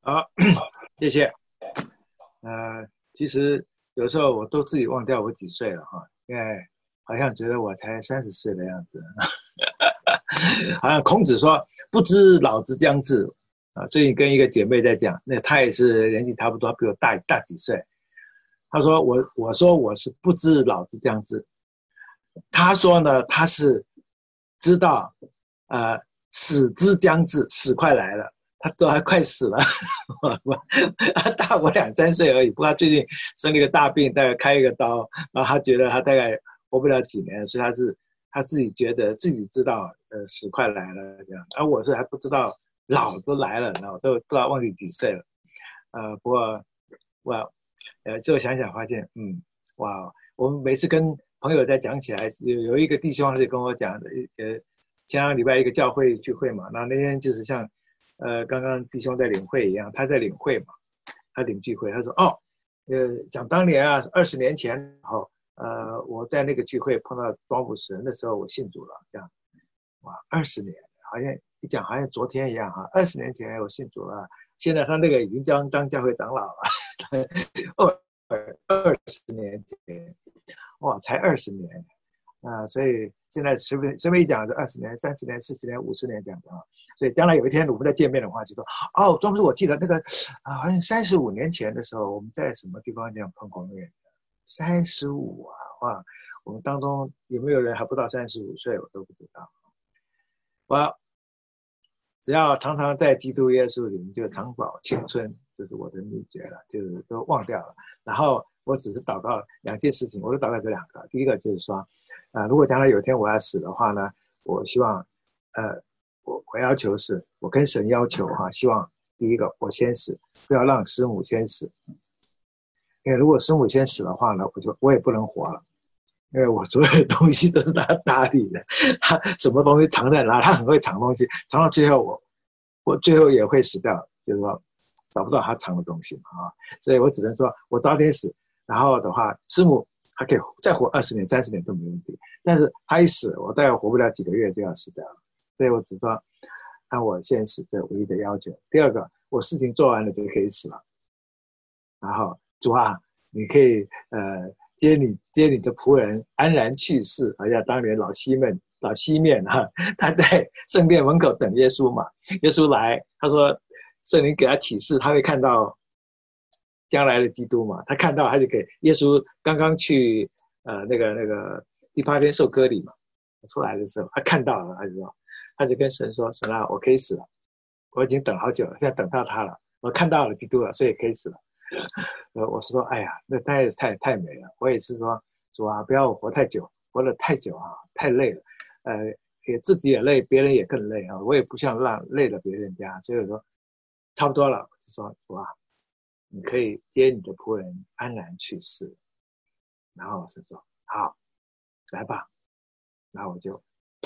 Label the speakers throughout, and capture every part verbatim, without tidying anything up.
Speaker 1: 好，谢谢。呃，其实有时候我都自己忘掉我几岁了哈，因为好像觉得我才三十岁的样子。好像孔子说不知老之将至啊。最近跟一个姐妹在讲，那她也是年纪差不多，比我大大几岁。她说我我说我是不知老之将至，她说呢她是知道呃死之将至，死快来了。他都还快死了，他大我两三岁而已。不过他最近生了一个大病，大概开一个刀，然后他觉得他大概活不了几年，所以他是他自己觉得自己知道，呃，死快来了这样。而我是还不知道老都来了，然后都不知道忘记几岁了。呃，不过我呃，最后想想发现，嗯，哇，我们每次跟朋友在讲起来，有有一个弟兄是跟我讲的，呃，前两个礼拜一个教会聚会嘛，那那天就是像。呃，刚刚弟兄在领会一样，他在领会嘛，他领聚会，他说哦，呃，讲当年啊，二十年前后，呃，我在那个聚会碰到庄牧师，那时候我信主了，这样，哇，二十年，好像一讲好像昨天一样哈，二十年前我信主了，现在他那个已经将当教会长老了，二二十年前，哇，才二十年。啊、呃，所以现在随便随便一讲是二十年、三十年、四十年、五十年这样子啊。所以将来有一天我们再见面的话，就说哦，庄师，我记得那个啊，好像三十五年前的时候，我们在什么地方这样碰过面？三十五啊，哇，我们当中有没有人还不到三十五岁，我都不知道。我只要常常在基督耶稣里，就长保青春，这是我的秘诀了，就是都忘掉了。然后我只是祷告两件事情，我就祷告这两个。第一个就是说，啊、呃，如果将来有一天我要死的话呢，我希望，呃，我我要求是，我跟神要求哈、啊，希望第一个我先死，不要让师母先死，因为如果师母先死的话呢，我就我也不能活了。因为我所有的东西都是他打理的，他什么东西藏在哪，他很会藏东西，藏到最后我我最后也会死掉，就是说找不到他藏的东西嘛啊，所以我只能说我早点死，然后的话师母还可以再活二十年、三十年都没问题，但是他一死，我大概活不了几个月就要死掉了，所以我只说按我现实的唯一的要求。第二个，我事情做完了就可以死了，然后主啊，你可以呃。接你接你的仆人安然去世，好像当年老西面老西面哈、啊，他在圣殿门口等耶稣嘛，耶稣来，他说圣灵给他启示，他会看到将来的基督嘛，他看到他就给耶稣刚刚去呃那个那个第八天受割礼嘛，出来的时候他看到了，他就说他就跟神说，神啊，我可以死了，我已经等好久了，现在等到他了，我看到了基督了，所以可以死了。呃，我是说，哎呀，那太太太美了。我也是说，主啊，不要我活太久，活得太久啊，太累了。呃，也自己也累，别人也更累啊。我也不想让累了别人家，所以我说差不多了，我就说主啊，你可以接你的仆人安然去世。然后我是说好，来吧。然后我就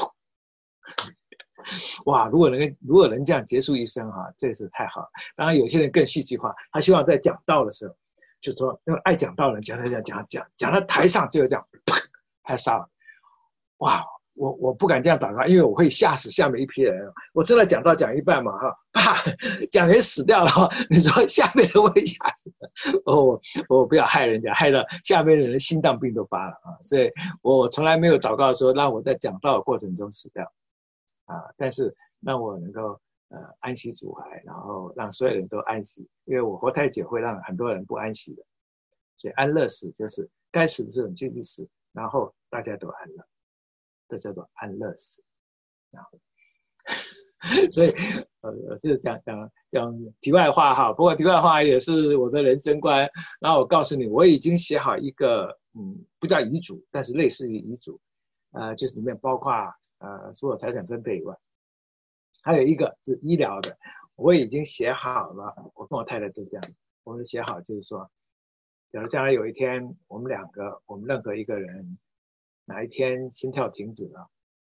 Speaker 1: 哇，如果能如果能这样结束一生哈、啊，这是太好了。当然，有些人更戏剧化，他希望在讲道的时候，就说那个爱讲道的人讲讲讲讲讲讲到台上就这样，砰，太杀了。哇，我我不敢这样祷告，因为我会吓死下面一批人。我真的讲到讲一半嘛哈，啪，讲人死掉了，你说下面人会吓死的。哦，我不要害人家，害到下面的人心脏病都发了啊！所以我从来没有祷告说让我在讲道的过程中死掉。啊，但是让我能够呃安息主怀，然后让所有人都安息，因为我活太久会让很多人不安息的，所以安乐死就是该死的时候你就去死，然后大家都安乐，这叫做安乐死。然后，所以呃就是讲讲讲题外话哈，不过题外话也是我的人生观。然后我告诉你，我已经写好一个嗯，不叫遗嘱，但是类似于遗嘱，呃，就是里面包括。呃，所有财产分配以外，还有一个是医疗的，我已经写好了。我跟我太太都这样，我们写好就是说，假如将来有一天我们两个，我们任何一个人哪一天心跳停止了，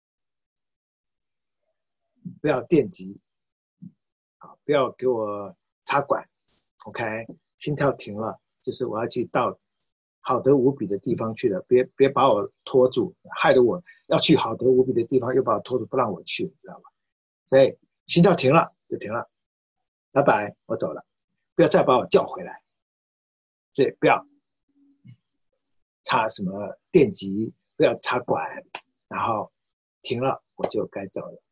Speaker 1: 不要电击，啊，不要给我插管 ，OK， 心跳停了，就是我要去到好得无比的地方去了，别别把我拖住，害得我要去好得无比的地方，又把我拖住不让我去，你知道吗？所以心跳停了就停了，拜拜，我走了。 不要再把我叫回来，所以不要插什么电极，不要插管，然后停了我就该走了。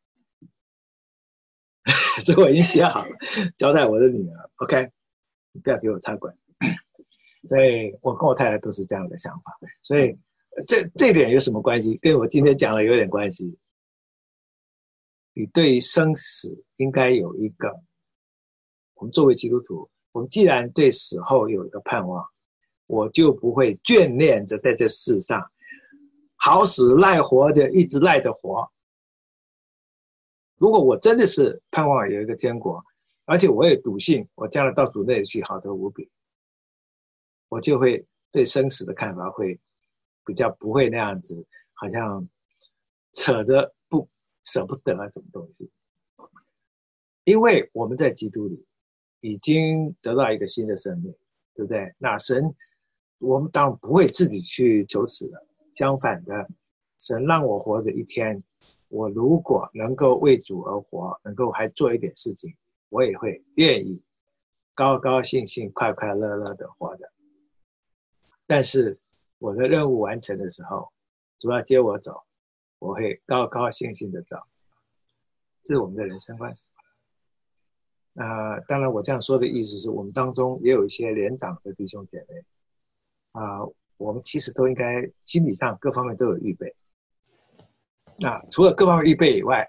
Speaker 1: 所以我已经写好了，交代我的女儿 ，OK， 你不要给我插管。所以我跟我太太都是这样的想法。所以这这点有什么关系？跟我今天讲的有点关系。你对于生死应该有一个，我们作为基督徒，我们既然对死后有一个盼望，我就不会眷恋着在这世上好死赖活的一直赖着活。如果我真的是盼望有一个天国，而且我也笃信我将来到主那里去好得无比，我就会对生死的看法会比较不会那样子，好像扯着不舍不得啊什么东西。因为我们在基督里已经得到一个新的生命，对不对？那神，我们当然不会自己去求死的，相反的，神让我活着一天，我如果能够为主而活，能够还做一点事情，我也会愿意高高兴兴快快乐乐的活着。但是我的任务完成的时候，主要接我走，我会高高兴兴的走。这是我们的人生观。那、呃、当然我这样说的意思是我们当中也有一些年长的弟兄姐妹啊、呃，我们其实都应该心理上各方面都有预备。那除了各方面预备以外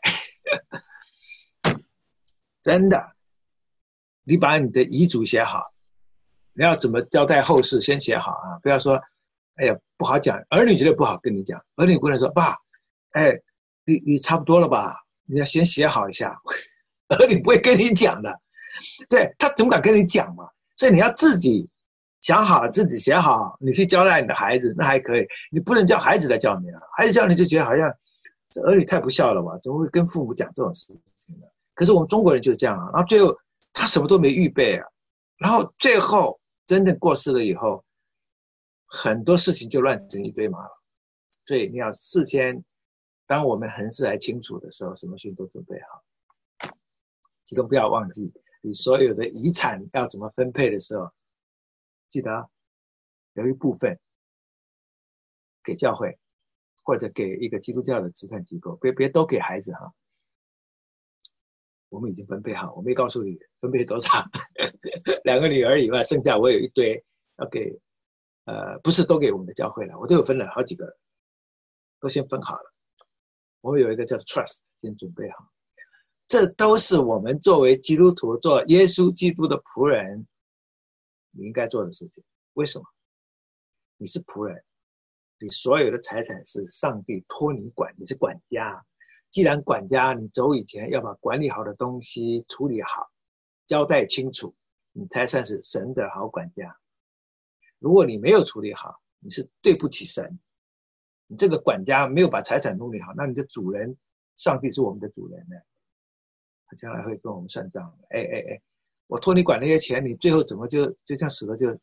Speaker 1: 真的你把你的遗嘱写好，你要怎么交代后事先写好啊，不要说哎呀不好讲，儿女觉得不好跟你讲，儿女不能说爸哎你你差不多了吧，你要先写好一下儿女不会跟你讲的，对，他怎么敢跟你讲嘛？所以你要自己想好，自己写好，你去交代你的孩子，那还可以。你不能叫孩子来叫你啊，孩子叫你就觉得好像这儿女太不孝了吧？怎么会跟父母讲这种事情呢？可是我们中国人就是这样啊，然后最后他什么都没预备啊，然后最后真正过世了以后，很多事情就乱成一堆麻了。所以你要事先，当我们横事还清楚的时候，什么事情都准备好。其中不要忘记，你所有的遗产要怎么分配的时候，记得有一部分给教会，或者给一个基督教的慈善机构，别别都给孩子哈。我们已经分配好，我没告诉你分配多少，两个女儿以外，剩下我有一堆要给，呃，不是都给我们的教会了，我都有分了好几个，都先分好了。我们有一个叫 trust， 先准备好。这都是我们作为基督徒做耶稣基督的仆人你应该做的事情。为什么？你是仆人，你所有的财产是上帝托你管，你是管家。既然管家，你走以前要把管理好的东西处理好，交代清楚，你才算是神的好管家。如果你没有处理好，你是对不起神。你这个管家没有把财产弄理好，那你的主人，上帝是我们的主人呢，他将来会跟我们算账。哎哎哎，我托你管那些钱，你最后怎么就就这样死了就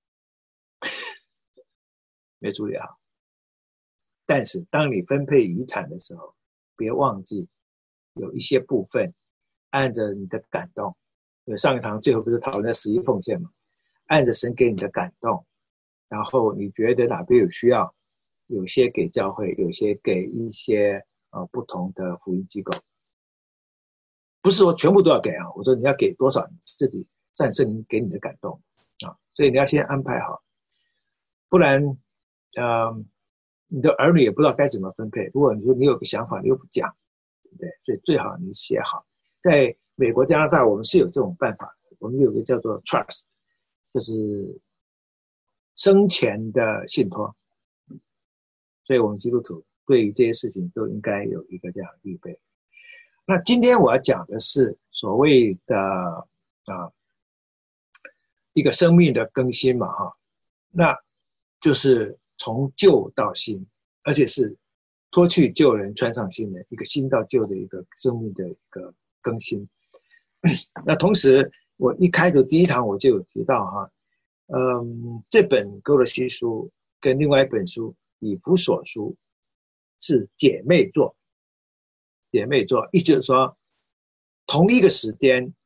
Speaker 1: 没处理好。但是当你分配遗产的时候，别忘记有一些部分按着你的感动，上一堂最后不是讨论十一奉献吗？按着神给你的感动，然后你觉得哪边有需要，有些给教会，有些给一些呃不同的福音机构。不是说全部都要给啊，我说你要给多少，你自己善圣灵给你的感动啊，所以你要先安排好，不然，呃，你的儿女也不知道该怎么分配。如果你说你有个想法，你又不讲，对不对？所以最好你写好。在美国、加拿大，我们是有这种办法，我们有个叫做 trust， 就是生前的信托。所以我们基督徒对于这些事情都应该有一个这样预备。那今天我要讲的是所谓的啊一个生命的更新嘛哈，那就是从旧到新，而且是脱去旧人穿上新人，一个新到旧的一个生命的一个更新。那同时我一开头第一堂我就有提到哈，嗯，这本哥罗西书跟另外一本书以弗所书是姐妹作。姐妹作，意思就是说同一个时间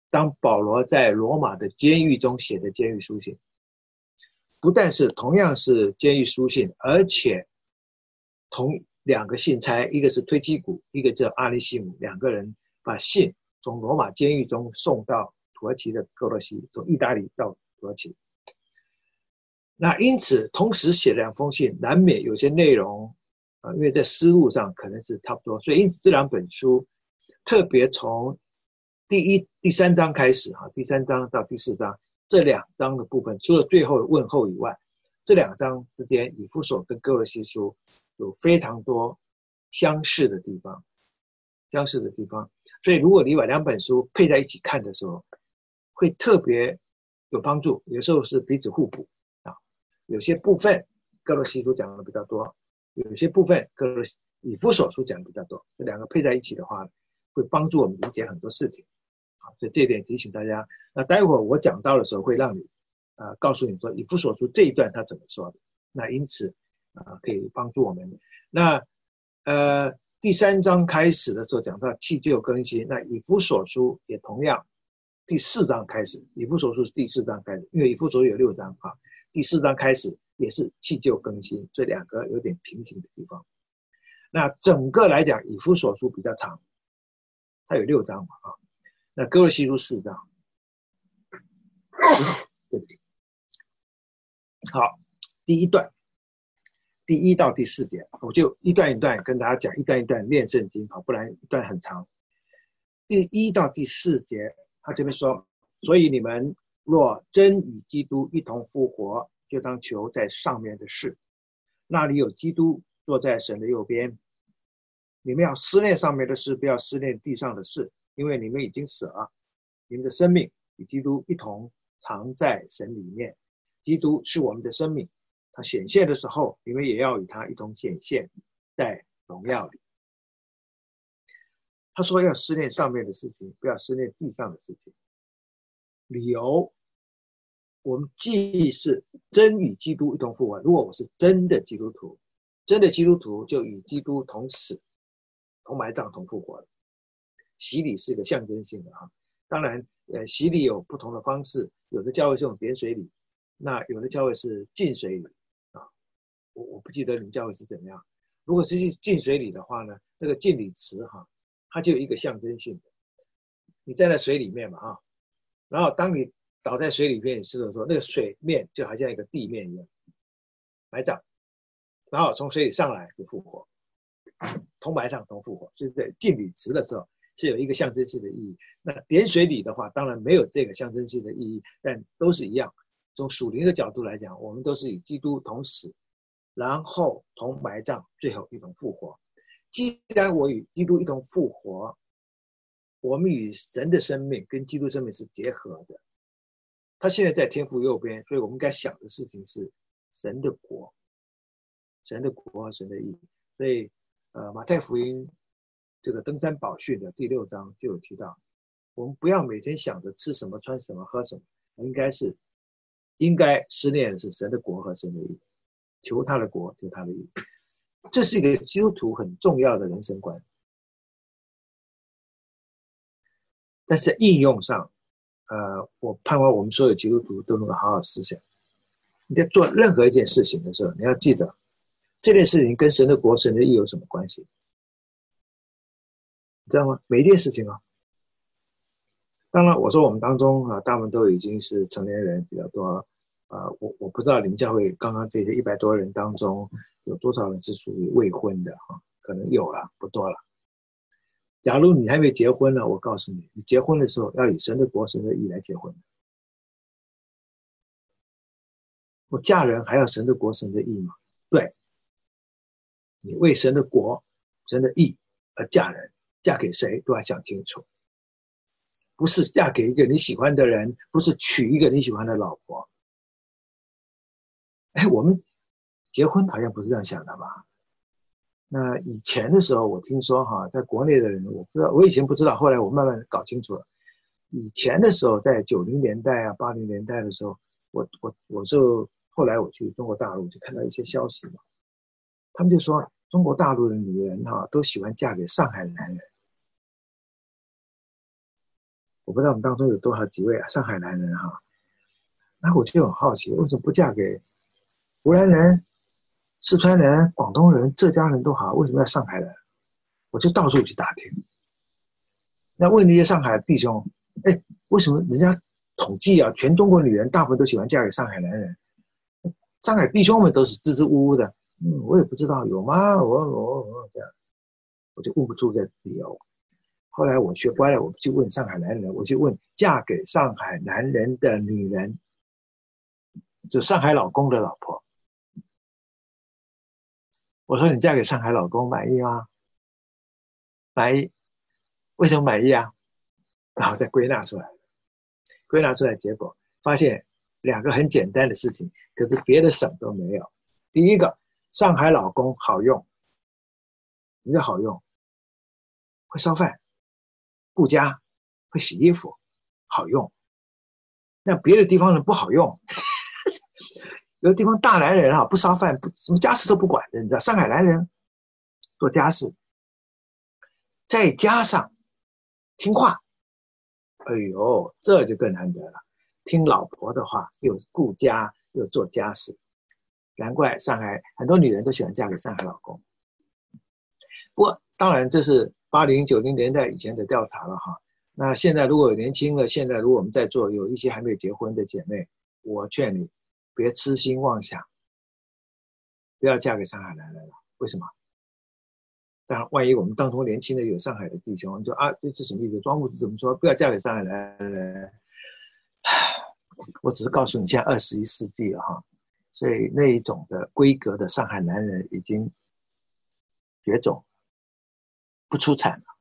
Speaker 1: 当保罗在罗马的监狱中写的监狱书信，不但是同样是监狱书信，而且同两个信差，一个是推基古，一个叫阿里西姆，两个人把信从罗马监狱中送到土耳其的哥罗西，从意大利到土耳其。那因此同时写两封信，难免有些内容啊，因为在思路上可能是差不多，所以因此这两本书特别从第一、第三章开始哈，第三章到第四章这两章的部分，除了最后的问候以外，这两章之间，以弗所跟哥罗西书有非常多相似的地方，相似的地方。所以如果你把两本书配在一起看的时候，会特别有帮助。有时候是彼此互补啊，有些部分哥罗西书讲的比较多，有些部分哥罗西以弗所书讲的比较多。这两个配在一起的话，会帮助我们理解很多事情。好，所以这一点提醒大家。那待会儿我讲到的时候，会让你呃告诉你说以弗所书这一段他怎么说的。那因此啊、呃、可以帮助我们。那呃第三章开始的时候讲到弃旧更新，那以弗所书也同样第四章开始，以弗所书是第四章开始，因为以弗所书有六章啊，第四章开始也是弃旧更新，这两个有点平行的地方。那整个来讲，以弗所书比较长，它有六章嘛啊，那哥罗西书四章。对不起。好，第一段，第一到第四节，我就一段一段跟大家讲，一段一段念圣经，好，不然一段很长。第一到第四节，他这边说，所以你们若真与基督一同复活，就当求在上面的事，那里有基督坐在神的右边。你们要思念上面的事，不要思念地上的事，因为你们已经死了，你们的生命与基督一同藏在神里面。基督是我们的生命，他显现的时候，你们也要与他一同显现在荣耀里。他说要思念上面的事情，不要思念地上的事情。理由，我们既是真与基督一同复活，如果我是真的基督徒，真的基督徒就与基督同死、同埋葬、同复活了。洗礼是个象征性的哈，当然，呃，洗礼有不同的方式，有的教会是用点水礼，那有的教会是浸水礼啊。我我不记得你们教会是怎么样。如果是浸水礼的话呢，那个浸礼池哈，它就有一个象征性的，你站在水里面嘛啊，然后当你倒在水里面的时候，那个水面就好像一个地面一样，埋葬，然后从水里上来就复活，同埋葬同复活，就是在浸礼池的时候是有一个象征性的意义。那点水礼的话，当然没有这个象征性的意义，但都是一样。从属灵的角度来讲，我们都是与基督同死，然后同埋葬，最后一同复活。既然我与基督一同复活，我们与神的生命跟基督生命是结合的。他现在在天父右边，所以我们应该想的事情是神的国，神的国和神的义。所以呃，马太福音这个登山宝训的第六章就有提到，我们不要每天想着吃什么、穿什么、喝什么，应该是应该思念的是神的国和神的义，求他的国，求他的义。这是一个基督徒很重要的人生观。但是在应用上，呃，我盼望我们所有基督徒都能够好好思想。你在做任何一件事情的时候，你要记得这件事情跟神的国、神的义有什么关系？你知道吗？每一件事情啊。当然，我说我们当中啊，大部分都已经是成年人比较多。啊、呃，我我不知道你们教会刚刚这些一百多人当中，有多少人是属于未婚的哈？可能有了，不多了。假如你还没结婚呢，我告诉你，你结婚的时候要以神的国、神的义来结婚。我嫁人还要神的国、神的义吗？对，你为神的国、神的义而嫁人，嫁给谁都要想清楚，不是嫁给一个你喜欢的人，不是娶一个你喜欢的老婆。哎，我们结婚好像不是这样想的吧？那以前的时候，我听说哈，在国内的人，我不知道，我以前不知道，后来我慢慢搞清楚了。以前的时候，在九零年代啊、八零年代的时候，我我我就后来我去中国大陆就看到一些消息嘛，他们就说中国大陆的女人哈都喜欢嫁给上海的男人。 我不知道我们当中有多少几位啊上海男人哈，那我就很好奇，为什么不嫁给湖南人、四川人、广东人、浙江人都好，为什么要上海人？我就到处去打听。那问那些上海弟兄，哎，为什么人家统计啊，全中国女人大部分都喜欢嫁给上海男人？上海弟兄们都是支支吾吾的，嗯，我也不知道有吗？我我我这样，我就问不出个理由。后来我学乖了，我去问上海男人，我去问嫁给上海男人的女人，就上海老公的老婆。我说你嫁给上海老公满意吗？满意。为什么满意啊？然后再归纳出来，归纳出来结果发现两个很简单的事情，可是别的省都没有。第一个，上海老公好用，什么叫好用？会烧饭，顾家，会洗衣服，好用。那别的地方人不好用。有的地方大男人啊，不烧饭，不什么家事都不管的，你知道，上海男人做家事，再加上听话，哎呦，这就更难得了。听老婆的话，又顾家又做家事，难怪上海很多女人都喜欢嫁给上海老公。不过当然这是八零九零年代以前的调查了哈。那现在如果有年轻的，现在如果我们在座有一些还没有结婚的姐妹，我劝你别痴心妄想，不要嫁给上海男人了。为什么？当然，万一我们当中年轻的有上海的弟兄，你说啊，这是什么意思？庄牧师怎么说？不要嫁给上海男人。我只是告诉你，现在二十一世纪了哈，所以那一种的规格的上海男人已经绝种，不出产了。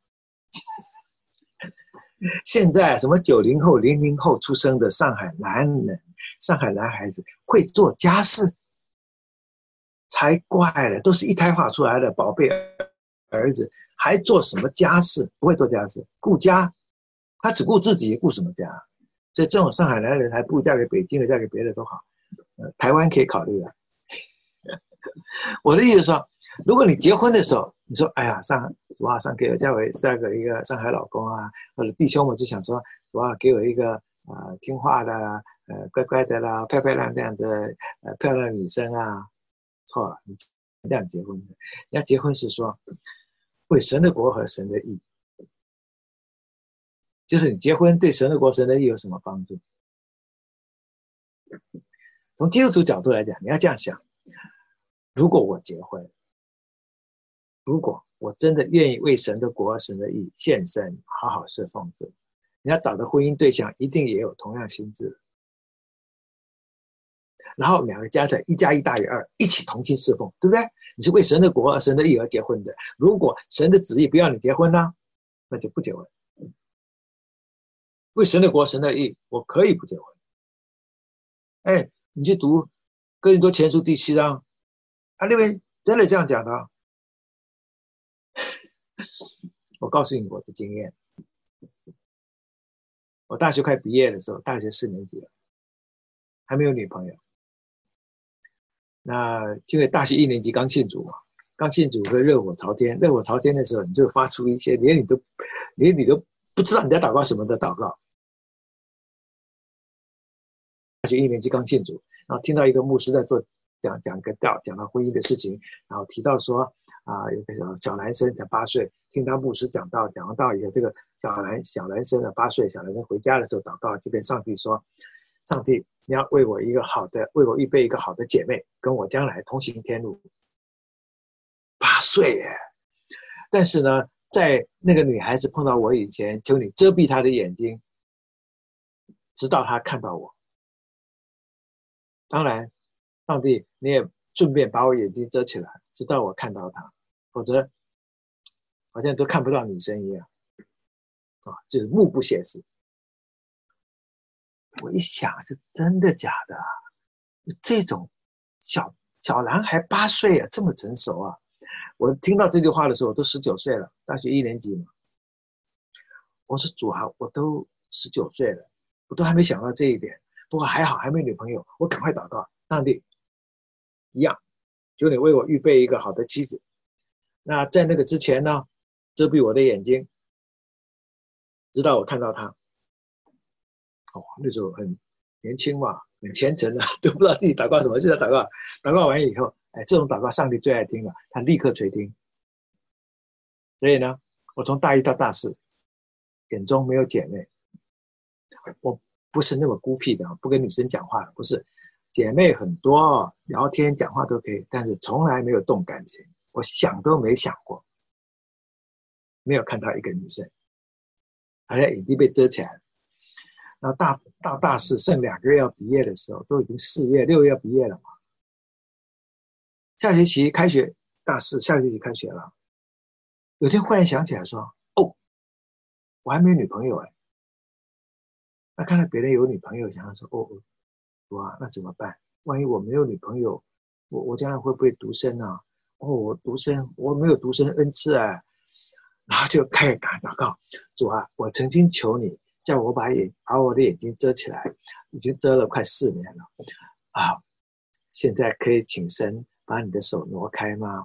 Speaker 1: 现在什么九零后、零零后出生的上海男人、上海男孩子会做家事，才怪了，都是一胎化出来的宝贝儿子，还做什么家事？不会做家事，顾家，他只顾自己，顾什么家？所以这种上海男人还不如嫁给北京的，嫁给别的都好。呃，台湾可以考虑的。我的意思说，如果你结婚的时候，你说，哎呀，上哇上给我嫁为嫁给一个上海老公啊，或者弟兄们就想说，哇，给我一个呃听话的、呃乖乖的啦、漂漂亮亮的呃漂亮女生啊，错了，你这样结婚的，人家结婚是说为神的国和神的义，就是你结婚对神的国、神的义有什么帮助？从基督徒角度来讲，你要这样想。如果我结婚，如果我真的愿意为神的国、神的义献身，好好侍奉主，你要找的婚姻对象一定也有同样心智，然后两个加起来一加一大于二，一起同心侍奉，对不对？你是为神的国、神的义而结婚的。如果神的旨意不要你结婚呢，那就不结婚。为神的国、神的义，我可以不结婚。哎，你去读哥林多前书第七章。啊，那边真的这样讲的。我告诉你我的经验，我大学快毕业的时候，大学四年级了，还没有女朋友。那因为大学一年级刚信主嘛，刚信主会热火朝天，热火朝天的时候，你就发出一些连你都连你都不知道你在祷告什么的祷告。大学一年级刚信主，然后听到一个牧师在做讲讲个道，讲到婚姻的事情，然后提到说啊、呃，有个小小男生才八岁，听他牧师讲到讲到以后，这个小男小男生的八岁小男生回家的时候祷告，就跟上帝说，上帝你要为我一个好的，为我预备一个好的姐妹，跟我将来同行天路。八岁耶！但是呢，在那个女孩子碰到我以前，求你遮蔽她的眼睛，直到她看到我。当然，上帝你也顺便把我眼睛遮起来，直到我看到她，否则好像都看不到女生一样啊，就是目不斜视。我一想，是真的假的啊？这种小小男孩八岁啊，这么成熟啊！我听到这句话的时候，我都十九岁了，大学一年级嘛。我说主啊，我都十九岁了，我都还没想到这一点。不过还好，还没女朋友，我赶快祷告，上帝一样，求你为我预备一个好的妻子。那在那个之前呢，遮蔽我的眼睛，直到我看到她。 哦，那时候很年轻嘛，很虔诚的，都不知道自己祷告什么，就在祷告。祷告完以后，哎，这种祷告上帝最爱听了，他立刻垂听。所以呢，我从大一到大四，眼中没有姐妹。我不是那么孤僻的，不跟女生讲话的，不是。姐妹很多，聊天讲话都可以，但是从来没有动感情，我想都没想过，没有看到一个女生，好像眼睛被遮起来了。然后大到大四剩两个月要毕业的时候，都已经四月六月要毕业了嘛。下学期开学，大四下学期开学了。有天忽然想起来说，哦，我还没有女朋友哎。那看到别人有女朋友，想想说，哦哦，哇，那怎么办？万一我没有女朋友，我我将来会不会独身啊？哦，我独身，我没有独身恩赐啊。然后就开始祷告，主啊，我曾经求你，叫我把眼把我的眼睛遮起来，已经遮了快四年了啊！现在可以请神把你的手挪开吗？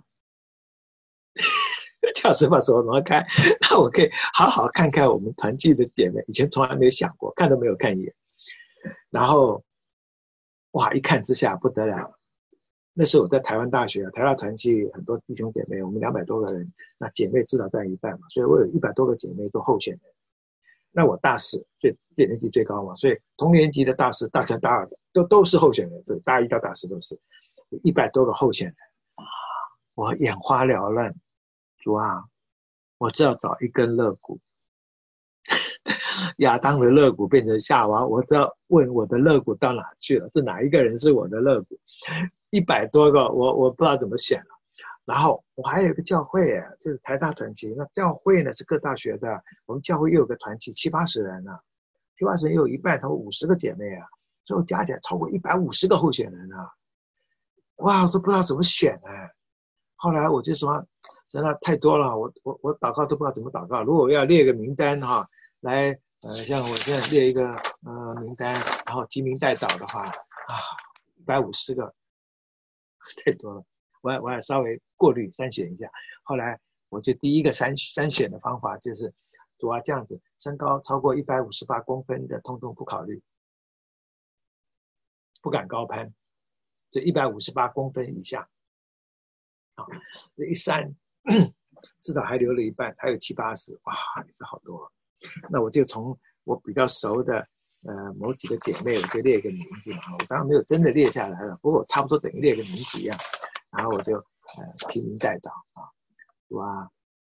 Speaker 1: 叫神把手挪开，那我可以好好看看我们团契的姐妹，以前从来没有想过，看都没有看一眼。然后，哇，一看之下不得了。那时候我在台湾大学，台大团契很多弟兄姐妹，我们两百多个人，那姐妹至少占一半嘛，所以我有一百多个姐妹都候选人。那我大四，最最年纪最高嘛，所以同年级的大四、大三、大二都都是候选人，对，大一到大四都是一百多个候选人。我眼花缭乱，主啊，我只要找一根肋骨。亚当的肋骨变成夏娃，我只要问我的肋骨到哪去了？是哪一个人是我的肋骨？一百多个，我我不知道怎么选了。然后我还有一个教会耶，就是台大团契。那教会呢是各大学的，我们教会又有个团契，七八十人呢、啊，七八十人又有一半，他们五十个姐妹啊，最后加起来超过一百五十个候选人啊！哇，我都不知道怎么选呢、啊。后来我就说，真的太多了，我我我祷告都不知道怎么祷告。如果我要列个名单哈、啊，来呃，像我现在列一个呃名单，然后提名代祷的话啊，一百五十个，太多了。我我也稍微过滤筛选一下。后来我就第一个筛筛选的方法就是，主要这样子，身高超过一百五十八公分的，通通不考虑，不敢高攀，就一百五十八公分以下。啊，这一删，至少还留了一半，还有七八十，哇，也是好多。那我就从我比较熟的呃某几个姐妹，我就列一个名字嘛。我当然没有真的列下来了，不过我差不多等于列个名字一样。然后我就呃提名代祷啊，主啊，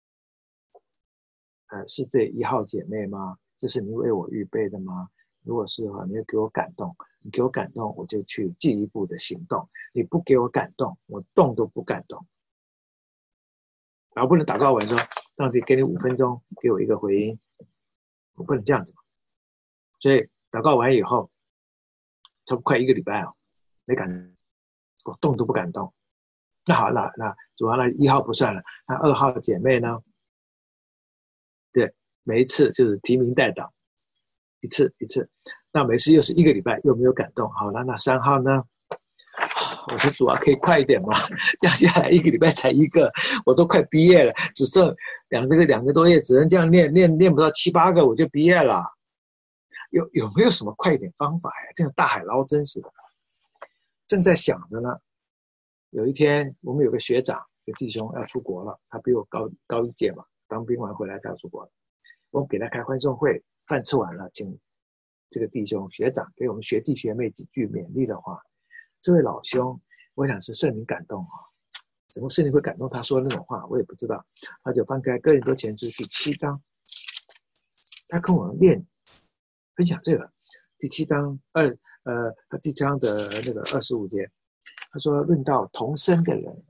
Speaker 1: 呃是这一号姐妹吗？这是你为我预备的吗？如果是的话，你就给我感动，你给我感动，我就去进一步的行动。你不给我感动，我动都不敢动。然后不能祷告完说，上帝给你五分钟，给我一个回应，我不能这样子。所以祷告完以后，差不多快一个礼拜哦，没敢，我动都不敢动。那好，那那主要呢一号不算了，那二号的姐妹呢？对，每一次就是提名代祷，一次一次，那每次又是一个礼拜，又没有感动。好了，那三号呢？我说主啊，可以快一点吗？这样下来一个礼拜才一个，我都快毕业了，只剩两个两个多月，只能这样练练练不到七八个我就毕业了。有有没有什么快一点方法呀？这样大海捞针似的。正在想着呢，有一天我们有个学长，有个弟兄要出国了，他比我高高一届嘛，当兵完回来他要出国了，我们给他开欢送会，饭吃完了，请这个弟兄学长给我们学弟学妹几句勉励的话。这位老兄，我想是圣灵感动啊，怎么圣灵会感动他说那种话，我也不知道。他就翻开哥林多前书第七章，他跟我念分享这个第七章二呃第七章的那个二十五节，他说论到同生的人，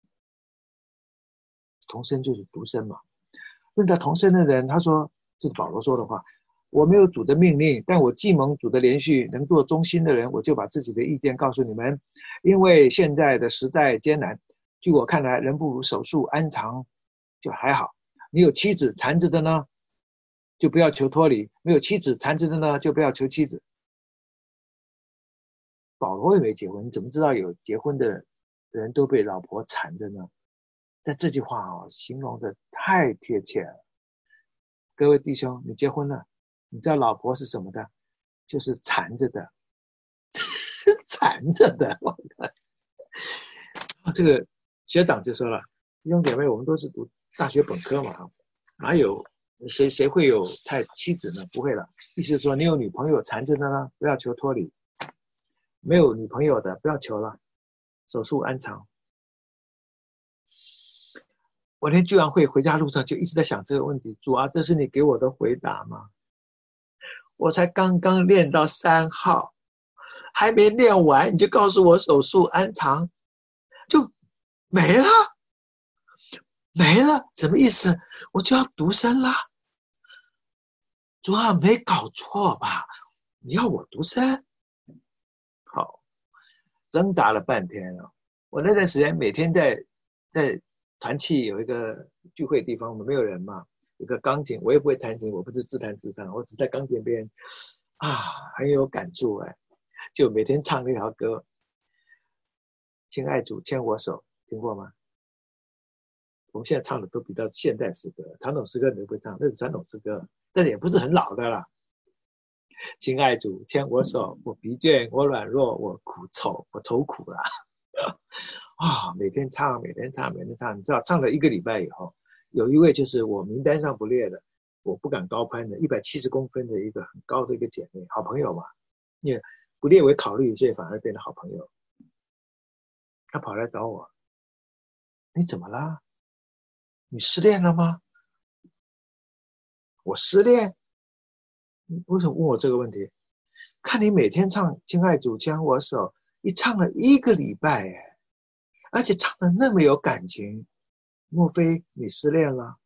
Speaker 1: 同生就是独生嘛。论到同生的人，他说这是保罗说的话。我没有主的命令，但我既蒙主的连续，能做忠心的人，我就把自己的意见告诉你们。因为现在的时代艰难，据我看来，人不如手术安藏就还好。你有妻子缠着的呢，就不要求脱离；没有妻子缠着的呢，就不要求妻子。保罗也没结婚，你怎么知道有结婚的人都被老婆缠着呢？但这句话哦，形容的太贴切了。各位弟兄，你结婚了，你知道老婆是什么的？ 就是缠着的，缠着的。我靠，这个学长就说了，弟兄姐妹，我们都是读大学本科嘛，哪有谁谁会有太妻子呢？不会了。意思是说，你有女朋友缠着的呢，不要求脱离；没有女朋友的，不要求了，手术安藏。我连聚完会回家路上就一直在想这个问题，主啊，这是你给我的回答吗？我才刚刚练到三号，还没练完，你就告诉我手术安藏，就没了，没了，什么意思？我就要独身啦？主啊，没搞错吧？你要我独身？好，挣扎了半天哦。我那段时间每天在在团契有一个聚会地方，我们没有人嘛，有个钢琴，我也不会弹琴，我不是自弹自唱，我只在钢琴边啊，很有感触哎，就每天唱那条歌，亲爱主牵我手，听过吗？我们现在唱的都比较现代诗歌，传统诗歌你都不会唱，那是传统诗歌，但也不是很老的啦。亲爱主牵我手，我疲倦，我软弱，我苦愁，我愁苦了。啊、哦，每天唱，每天唱，每天唱，你知道，唱了一个礼拜以后，有一位就是我名单上不列的，我不敢高攀的，一百七十公分的一个很高的一个姐妹，好朋友嘛，因为不列为考虑，所以反而变成好朋友。她跑来找我，你怎么啦？你失恋了吗？我失恋？你为什么问我这个问题？看你每天唱《亲爱主牵我手》，你唱了一个礼拜哎。而且唱得那么有感情，莫非你失恋了？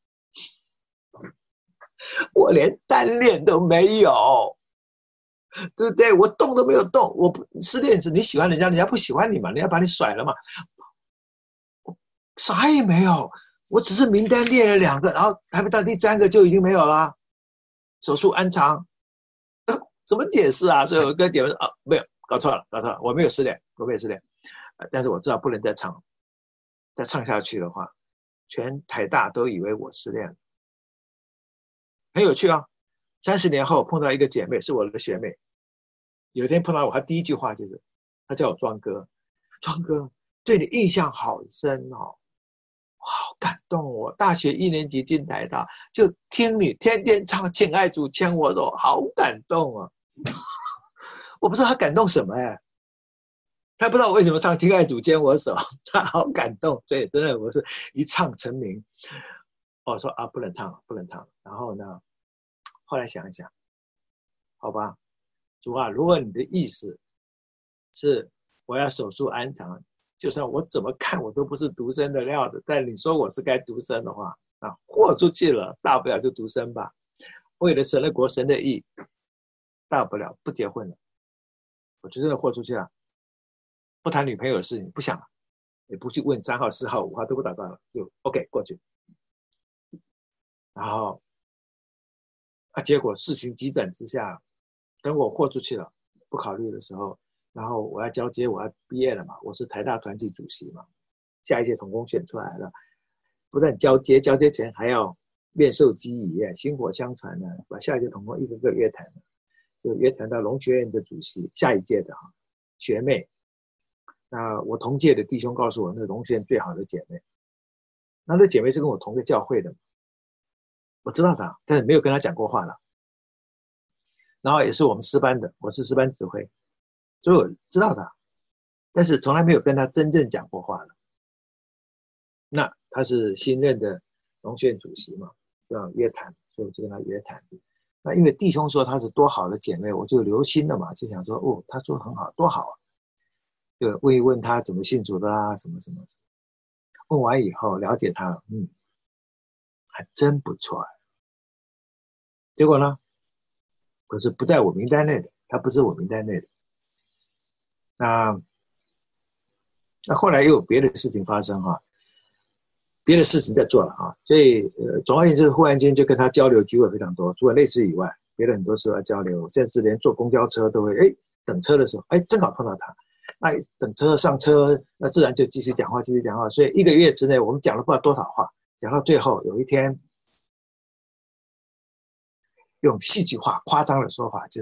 Speaker 1: 我连单恋都没有，对不对？我动都没有动，我不失恋是你喜欢人家，人家不喜欢你嘛，人家把你甩了嘛，我啥也没有，我只是名单列了两个，然后还没到第三个就已经没有了，手术安藏，呃、怎么解释啊？所以我跟姐妹说啊，没有，搞错了，搞错了，我没有失恋，我没有失恋，但是我知道不能再唱。再唱下去的话，全台大都以为我失恋了，很有趣啊！三十年后碰到一个姐妹，是我的学妹，有一天碰到我，她第一句话就是，她叫我庄哥，庄哥对你印象好深哦，好感动哦！大学一年级进台大，就听你天天唱《亲爱主牵我手》，好感动啊！我不知道她感动什么哎。他不知道我为什么唱《亲爱主牵我手》，他好感动，所以真的我是一唱成名。我说啊，不能唱，不能唱。然后呢，后来想一想，好吧，主啊，如果你的意思是我要手术安藏，就算我怎么看我都不是独身的料子，但你说我是该独身的话，啊，豁出去了，大不了就独身吧。为了神的国、神的义，大不了不结婚了，我就真的豁出去了。不谈女朋友的事情，不想了，也不去问三号、四号、五号都不祷告了，就 OK 过去。然后啊，结果事情急转直下，等我豁出去了，不考虑的时候，然后我要交接，我要毕业了嘛，我是台大团体主席嘛，下一届同工选出来了，不但交接，交接前还要面授机宜，薪火相传呢，把下一届同工一个个约谈，就约谈到农学院的主席，下一届的哈学妹。那我同届的弟兄告诉我，那龙学院最好的姐妹，那那姐妹是跟我同个教会的，我知道她，但是没有跟她讲过话了。然后也是我们师班的，我是师班指挥，所以我知道她，但是从来没有跟她真正讲过话了。那她是新任的龙学院主席嘛，就要约谈，所以我就跟她约谈。那因为弟兄说她是多好的姐妹，我就留心了嘛，就想说，哦，她说很好，多好啊。就问一问他怎么信主的啊，什么什么什么。问完以后了解他，嗯，还真不错。结果呢，可是不在我名单内的，他不是我名单内的。那那后来又有别的事情发生哈，别的事情在做了啊，所以呃，总而言之，忽然间就跟他交流机会非常多，除了类似以外，别的很多时候要交流，甚至连坐公交车都会，哎，等车的时候，哎，正好碰到他。那等车上车，那自然就继续讲话，继续讲话。所以一个月之内，我们讲了不知道多少话，讲到最后有一天，用戏剧化、夸张的说法，就是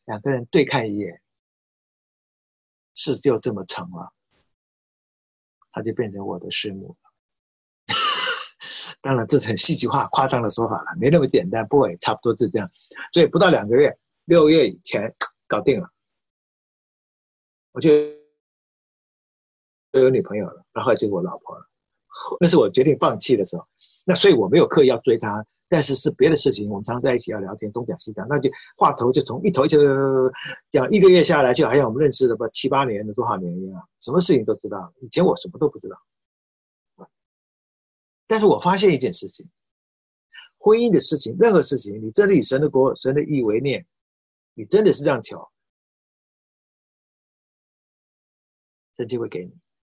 Speaker 1: 两个人对看一眼，事就这么成了，他就变成我的师母了。当然这是很戏剧化夸张的说法了，没那么简单，不过也差不多是这样。所以不到两个月，六月以前搞定了，我就有女朋友了，然后就我老婆了。那是我决定放弃的时候，那所以我没有刻意要追她，但是是别的事情，我们常常在一起要聊天，东讲西讲，那就话头就从一头就讲一个月下来，就好像我们认识了不七八年的多少年一样，什么事情都知道。以前我什么都不知道，但是我发现一件事情，婚姻的事情，任何事情，你真的以神的国、神的意为念，你真的是这样求，神就会给你。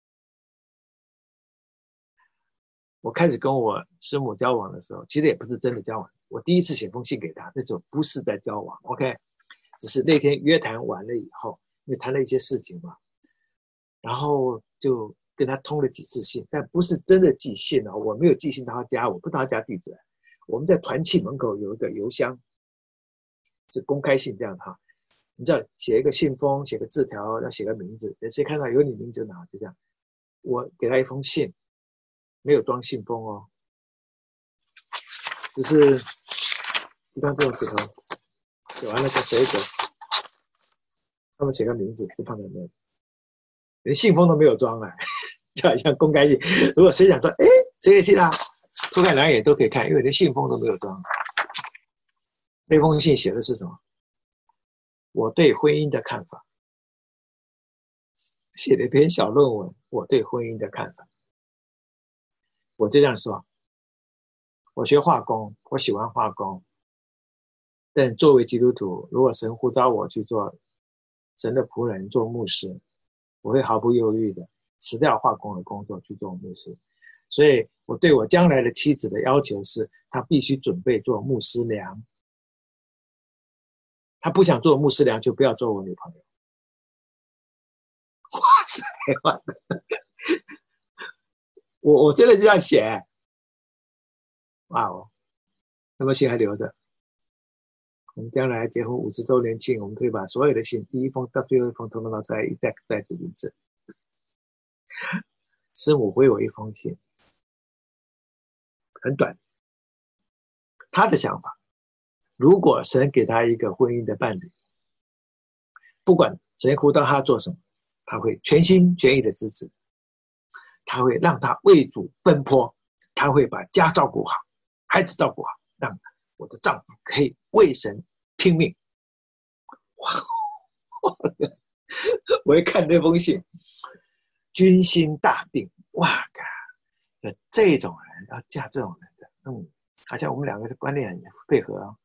Speaker 1: 我开始跟我师母交往的时候，其实也不是真的交往。我第一次写封信给她，那时候不是在交往 ，OK， 只是那天约谈完了以后，因为谈了一些事情嘛，然后就跟她通了几次信，但不是真的寄信啊，我没有寄信到她家，我不知道她家地址。我们在团契门口有一个邮箱，是公开信这样哈，你知道写一个信封，写个字条，要写个名字，谁看到有你名就拿，就这样。我给她一封信。没有装信封哦，只是一张这种纸头，写完了再折一折，他们写个名字就放在那里，连信封都没有装啊，就好像公开信。如果谁想说，哎，谁给信啊？偷看两眼都可以看，因为连信封都没有装。那封信写的是什么？我对婚姻的看法，写了一篇小论文，我对婚姻的看法。我就这样说，我学化工，我喜欢化工，但作为基督徒，如果神呼召我去做神的仆人，做牧师，我会毫不犹豫的辞掉化工的工作去做牧师。所以我对我将来的妻子的要求是，她必须准备做牧师娘。她不想做牧师娘，就不要做我女朋友。哇塞！我我真的这样写，哇哦！那么信还留着。我们将来结婚五十周年庆，我们可以把所有的信，第一封到最后一封，统统拿出来，一再再读一次。师母回我一封信，很短。他的想法，如果神给他一个婚姻的伴侣，不管神呼召他做什么，他会全心全意的支持，他会让他为主奔波，他会把家照顾好，孩子照顾好，让我的丈夫可以为神拼命。哇！我一看那封信，军心大定，哇靠！这种人要嫁这种人的，嗯，好像我们两个的观念很配合哦。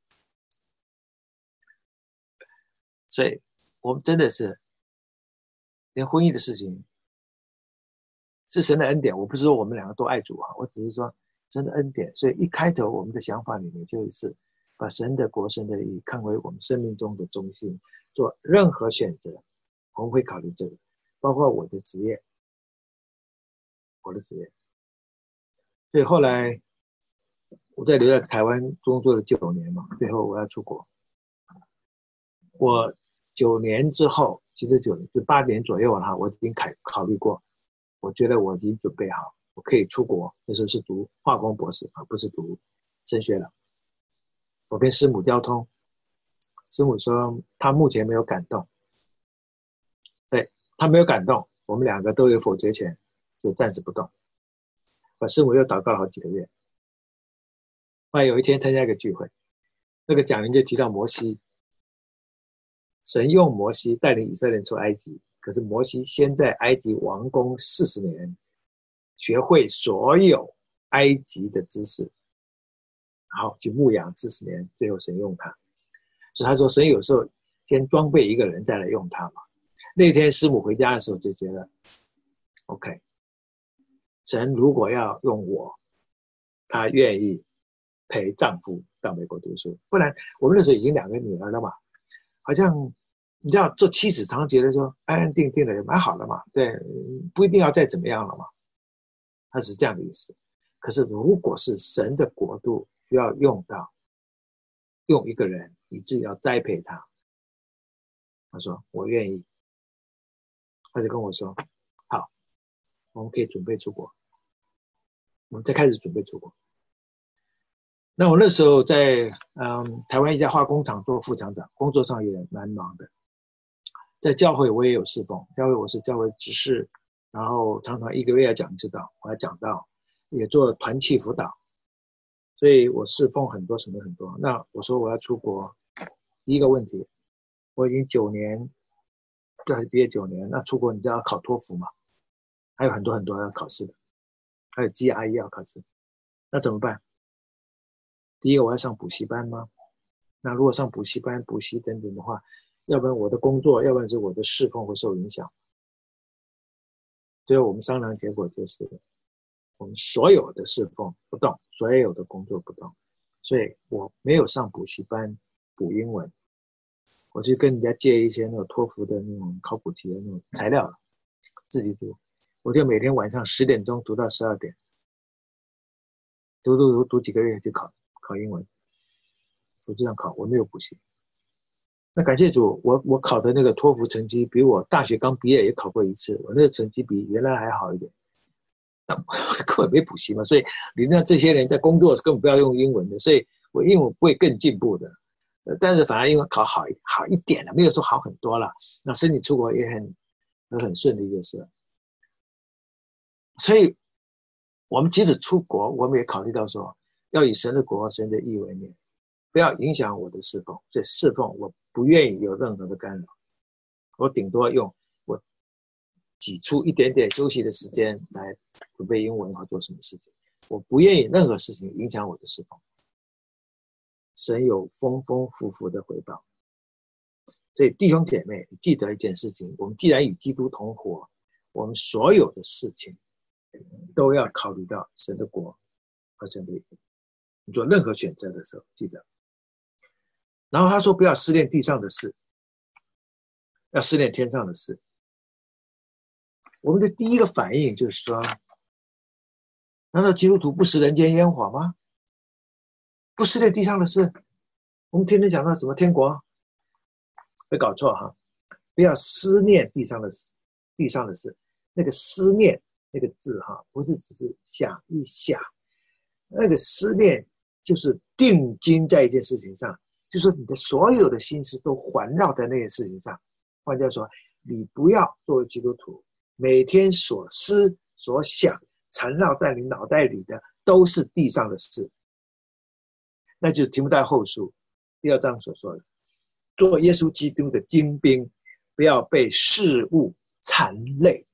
Speaker 1: 所以我们真的是连婚姻的事情是神的恩典，我不是说我们两个都爱主啊，我只是说神的恩典。所以一开头我们的想法里面就是把神的国、神的义看为我们生命中的中心，做任何选择我们会考虑这个，包括我的职业，我的职业。所以后来我在留在台湾工作了九年嘛，最后我要出国。我九年之后，其实九年是八年左右了，我已经考考虑过，我觉得我已经准备好，我可以出国。那时候是读化工博士，而不是读神学了。我跟师母交通，师母说她目前没有感动，对，她没有感动，我们两个都有否决权，就暂时不动。我师母又祷告了好几个月。后来有一天参加一个聚会，那个讲员就提到摩西，神用摩西带领以色列人出埃及，可是摩西先在埃及王宫四十年，学会所有埃及的知识，然后去牧养四十年，最后神用他。所以他说神有时候先装备一个人再来用他嘛。那天师母回家的时候就觉得 OK， 神如果要用我，他愿意陪丈夫到美国读书，不然我们那时候已经两个女儿了嘛，好像你知道做妻子常常觉得说安安定定的也蛮好的嘛，对，不一定要再怎么样了嘛，他是这样的意思。可是如果是神的国度需要用到用一个人以致要栽培他， 他说我愿意，他就跟我说好，我们可以准备出国，我们再开始准备出国。那我那时候在嗯台湾一家化工厂做副厂长，工作上也蛮忙的。在教会我也有侍奉，教会我是教会执事，然后常常一个月要讲一次道，我要讲道，也做团契辅导，所以我侍奉很多什么很多。那我说我要出国，第一个问题，我已经九年，对，毕业九年，那出国你知道要考托福嘛？还有很多很多要考试的，还有 G R E 要考试，那怎么办？第一个我要上补习班吗？那如果上补习班、补习等等的话，要不然我的工作，要不然是我的侍奉会受影响。最后我们商量结果就是，我们所有的侍奉不动，所有的工作不动，所以我没有上补习班补英文，我去跟人家借一些那种托福的那种考古题的那种材料，自己读。我就每天晚上十点钟读到十二点，读读读读几个月就考考英文，我这样考，我没有补习。那感谢主，我我考的那个托福成绩比我大学刚毕业也考过一次，我那个成绩比原来还好一点。那根本没补习嘛，所以理论上这些人在工作根本不要用英文的，所以我英文不会更进步的。呃，但是反而英文考好一好一点了，没有说好很多了。那申请出国也很很顺的一个事。所以我们即使出国，我们也考虑到说，要以神的国、神的义为念，不要影响我的侍奉。所以侍奉我不愿意有任何的干扰，我顶多用我挤出一点点休息的时间来准备英文或做什么事情，我不愿意任何事情影响我的侍奉。神有丰丰富富的回报。所以弟兄姐妹，记得一件事情，我们既然与基督同活，我们所有的事情都要考虑到神的国和神的义。你做任何选择的时候，记得。然后他说不要思念地上的事，要思念天上的事。我们的第一个反应就是说，难道基督徒不食人间烟火吗？不思念地上的事？我们天天讲到什么天国，会搞错哈！不要思念地上的事，地上的事。那个思念那个字哈，不是只是想一想，那个思念就是定睛在一件事情上，就是说你的所有的心思都环绕在那件事情上。换句话说，你不要作为基督徒，每天所思所想缠绕在你脑袋里的都是地上的事。那就是提摩太后书第二章所说的，做耶稣基督的精兵，不要被事物缠累。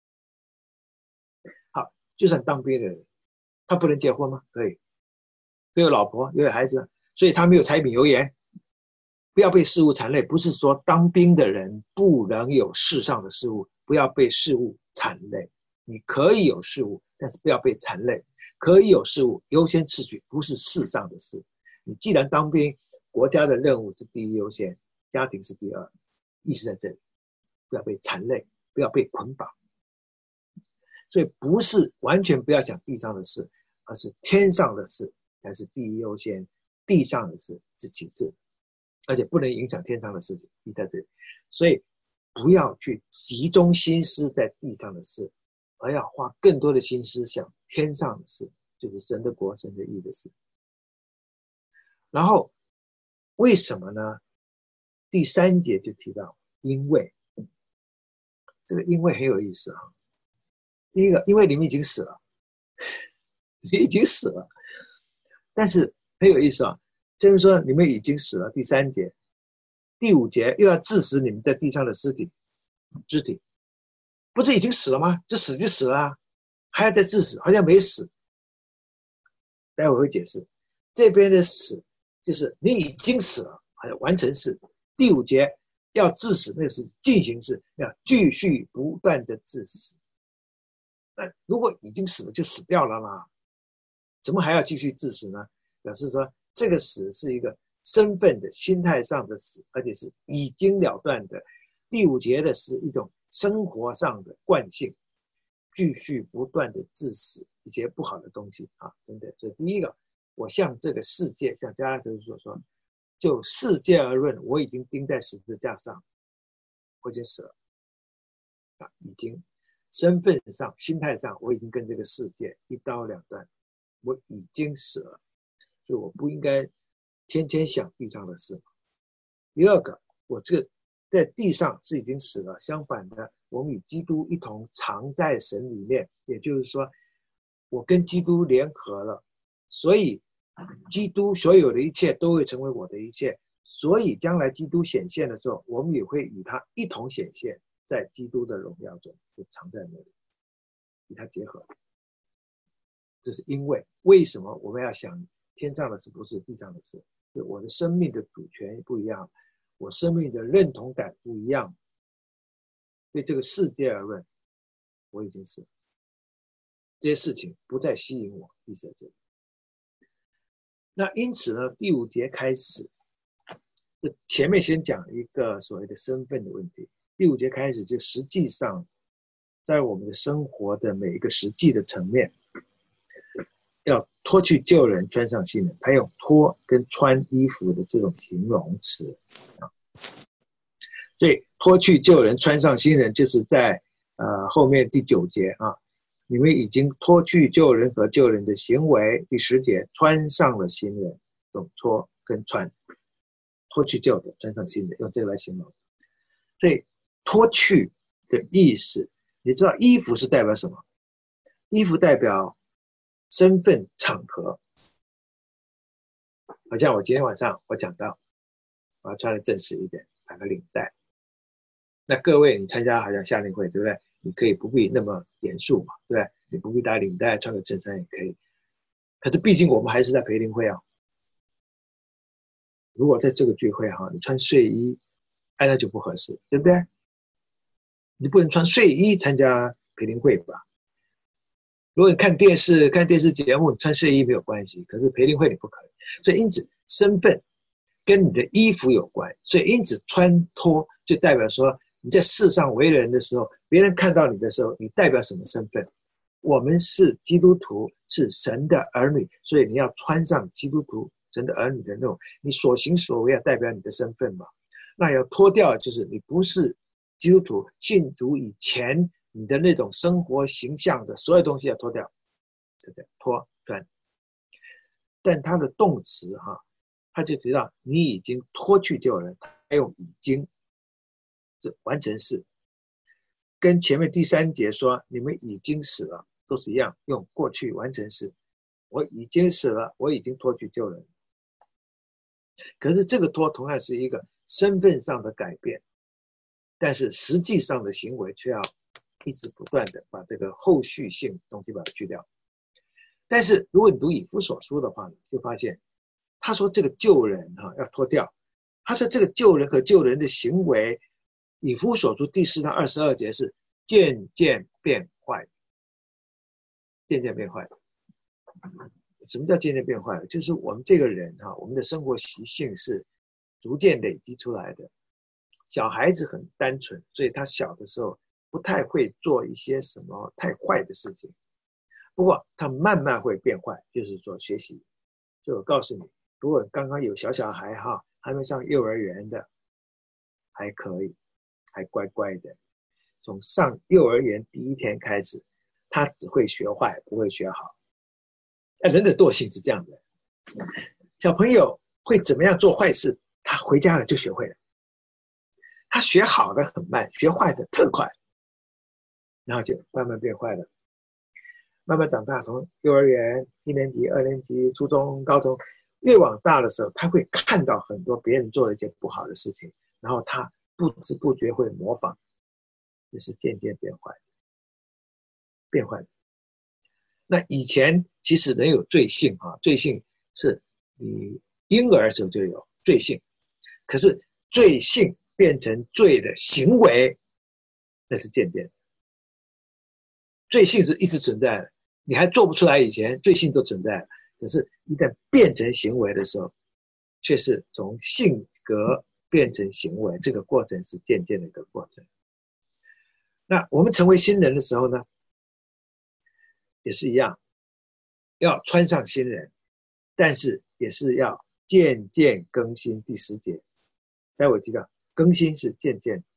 Speaker 1: 好，就算当兵的人，他不能结婚吗？可以，都有老婆，又有孩子，所以他没有柴米油盐。不要被事物缠累，不是说当兵的人不能有世上的事物，不要被事物缠累。你可以有事物，但是不要被缠累。可以有事物，优先次序不是世上的事。你既然当兵，国家的任务是第一优先，家庭是第二，意思在这里，不要被缠累，不要被捆绑。所以不是完全不要想地上的事，而是天上的事才是第一优先，地上的事是其次，而且不能影响天上的事情，意在这里。所以不要去集中心思在地上的事，而要花更多的心思想天上的事，就是神的国、神的义的事。然后为什么呢？第三节就提到因为，这个因为很有意思啊。第一个，因为你们已经死了，你已经死了，但是很有意思啊。就是说你们已经死了，第三节，第五节又要致死你们在地上的尸体，肢体，不是已经死了吗？就死就死了啊，还要再致死，好像没死。待会会解释，这边的死就是你已经死了，还要完成式。第五节要致死，那个是进行式，要继续不断的致死。那如果已经死了就死掉了嘛，怎么还要继续致死呢？表示说这个死是一个身份的心态上的死，而且是已经了断的。第五节的是一种生活上的惯性，继续不断的致死一些不好的东西啊，真的。所以第一个，我向这个世界，像加拉太书所说，就世界而论，我已经钉在十字架上， 我已经死了啊，已经身份上、心态上，我已经跟这个世界一刀两断，我已经死了，所以我不应该天天想地上的事。第二个，我这个在地上是已经死了，相反的，我们与基督一同藏在神里面，也就是说，我跟基督联合了，所以基督所有的一切都会成为我的一切，所以将来基督显现的时候，我们也会与他一同显现，在基督的荣耀中，就藏在那里，与他结合。这是因为为什么我们要想天上的事，不是地上的事？就我的生命的主权不一样，我生命的认同感不一样。对这个世界而论，我已经是这些事情不再吸引我，意思在这里。那因此呢，第五节开始，这前面先讲一个所谓的身份的问题。第五节开始就实际上，在我们的生活的每一个实际的层面，要脱去旧人，穿上新人。他用脱跟穿衣服的这种形容词啊，所以脱去旧人，穿上新人，就是在呃后面第九节啊，你们已经脱去旧人和旧人的行为。第十节，穿上了新人，用脱跟穿，脱去旧的，穿上新的，用这个来形容。所以脱去的意思，你知道衣服是代表什么？衣服代表身份场合。好像我今天晚上我讲到，我要穿的正式一点，打个领带。那各位，你参加好像夏令会，对不对？你可以不必那么严肃嘛，对不对？你不必打领带，穿个衬衫也可以。可是毕竟我们还是在培灵会啊。如果在这个聚会哈、啊，你穿睡衣，哎，那就不合适，对不对？你不能穿睡衣参加培灵会吧？如果你看电视看电视节目，你穿睡衣没有关系，可是培灵会你不可以。所以因此身份跟你的衣服有关，所以因此穿脱就代表说你在世上为人的时候，别人看到你的时候，你代表什么身份？我们是基督徒，是神的儿女，所以你要穿上基督徒神的儿女的那种，你所行所为要代表你的身份嘛。那要脱掉，就是你不是基督徒，信主以前你的那种生活形象的所有东西要脱掉，对不对？脱穿。但他的动词哈、啊，他就提到你已经脱去旧人，他用已经，这完成式，跟前面第三节说你们已经死了都是一样，用过去完成式。我已经死了，我已经脱去旧人。可是这个脱同样是一个身份上的改变，但是实际上的行为却要一直不断的把这个后续性东西把它去掉。但是如果你读以弗所书的话，就发现他说这个旧人哈、啊、要脱掉，他说这个旧人和旧人的行为，以弗所书第四章二十二节是渐渐变坏，渐渐变坏。什么叫渐渐变坏？就是我们这个人哈、啊，我们的生活习性是逐渐累积出来的。小孩子很单纯，所以他小的时候不太会做一些什么太坏的事情。不过他慢慢会变坏，就是说学习。就我告诉你，如果刚刚有小小孩哈，还没上幼儿园的，还可以，还乖乖的。从上幼儿园第一天开始，他只会学坏，不会学好。人的惰性是这样的，小朋友会怎么样做坏事，他回家了就学会了。他学好的很慢，学坏的特快，然后就慢慢变坏了。慢慢长大，从幼儿园一年级、二年级、初中、高中，越往大的时候，他会看到很多别人做了一件不好的事情，然后他不知不觉会模仿，就是渐渐变坏，变坏。那以前其实人有罪性啊，罪性是你婴儿的时候就有罪性，可是罪性变成罪的行为，那是渐渐的。罪性是一直存在的，你还做不出来以前罪性都存在，可是一旦变成行为的时候，却是从性格变成行为，这个过程是渐渐的一个过程。那我们成为新人的时候呢，也是一样，要穿上新人，但是也是要渐渐更新。第十节待会提到更新是渐渐，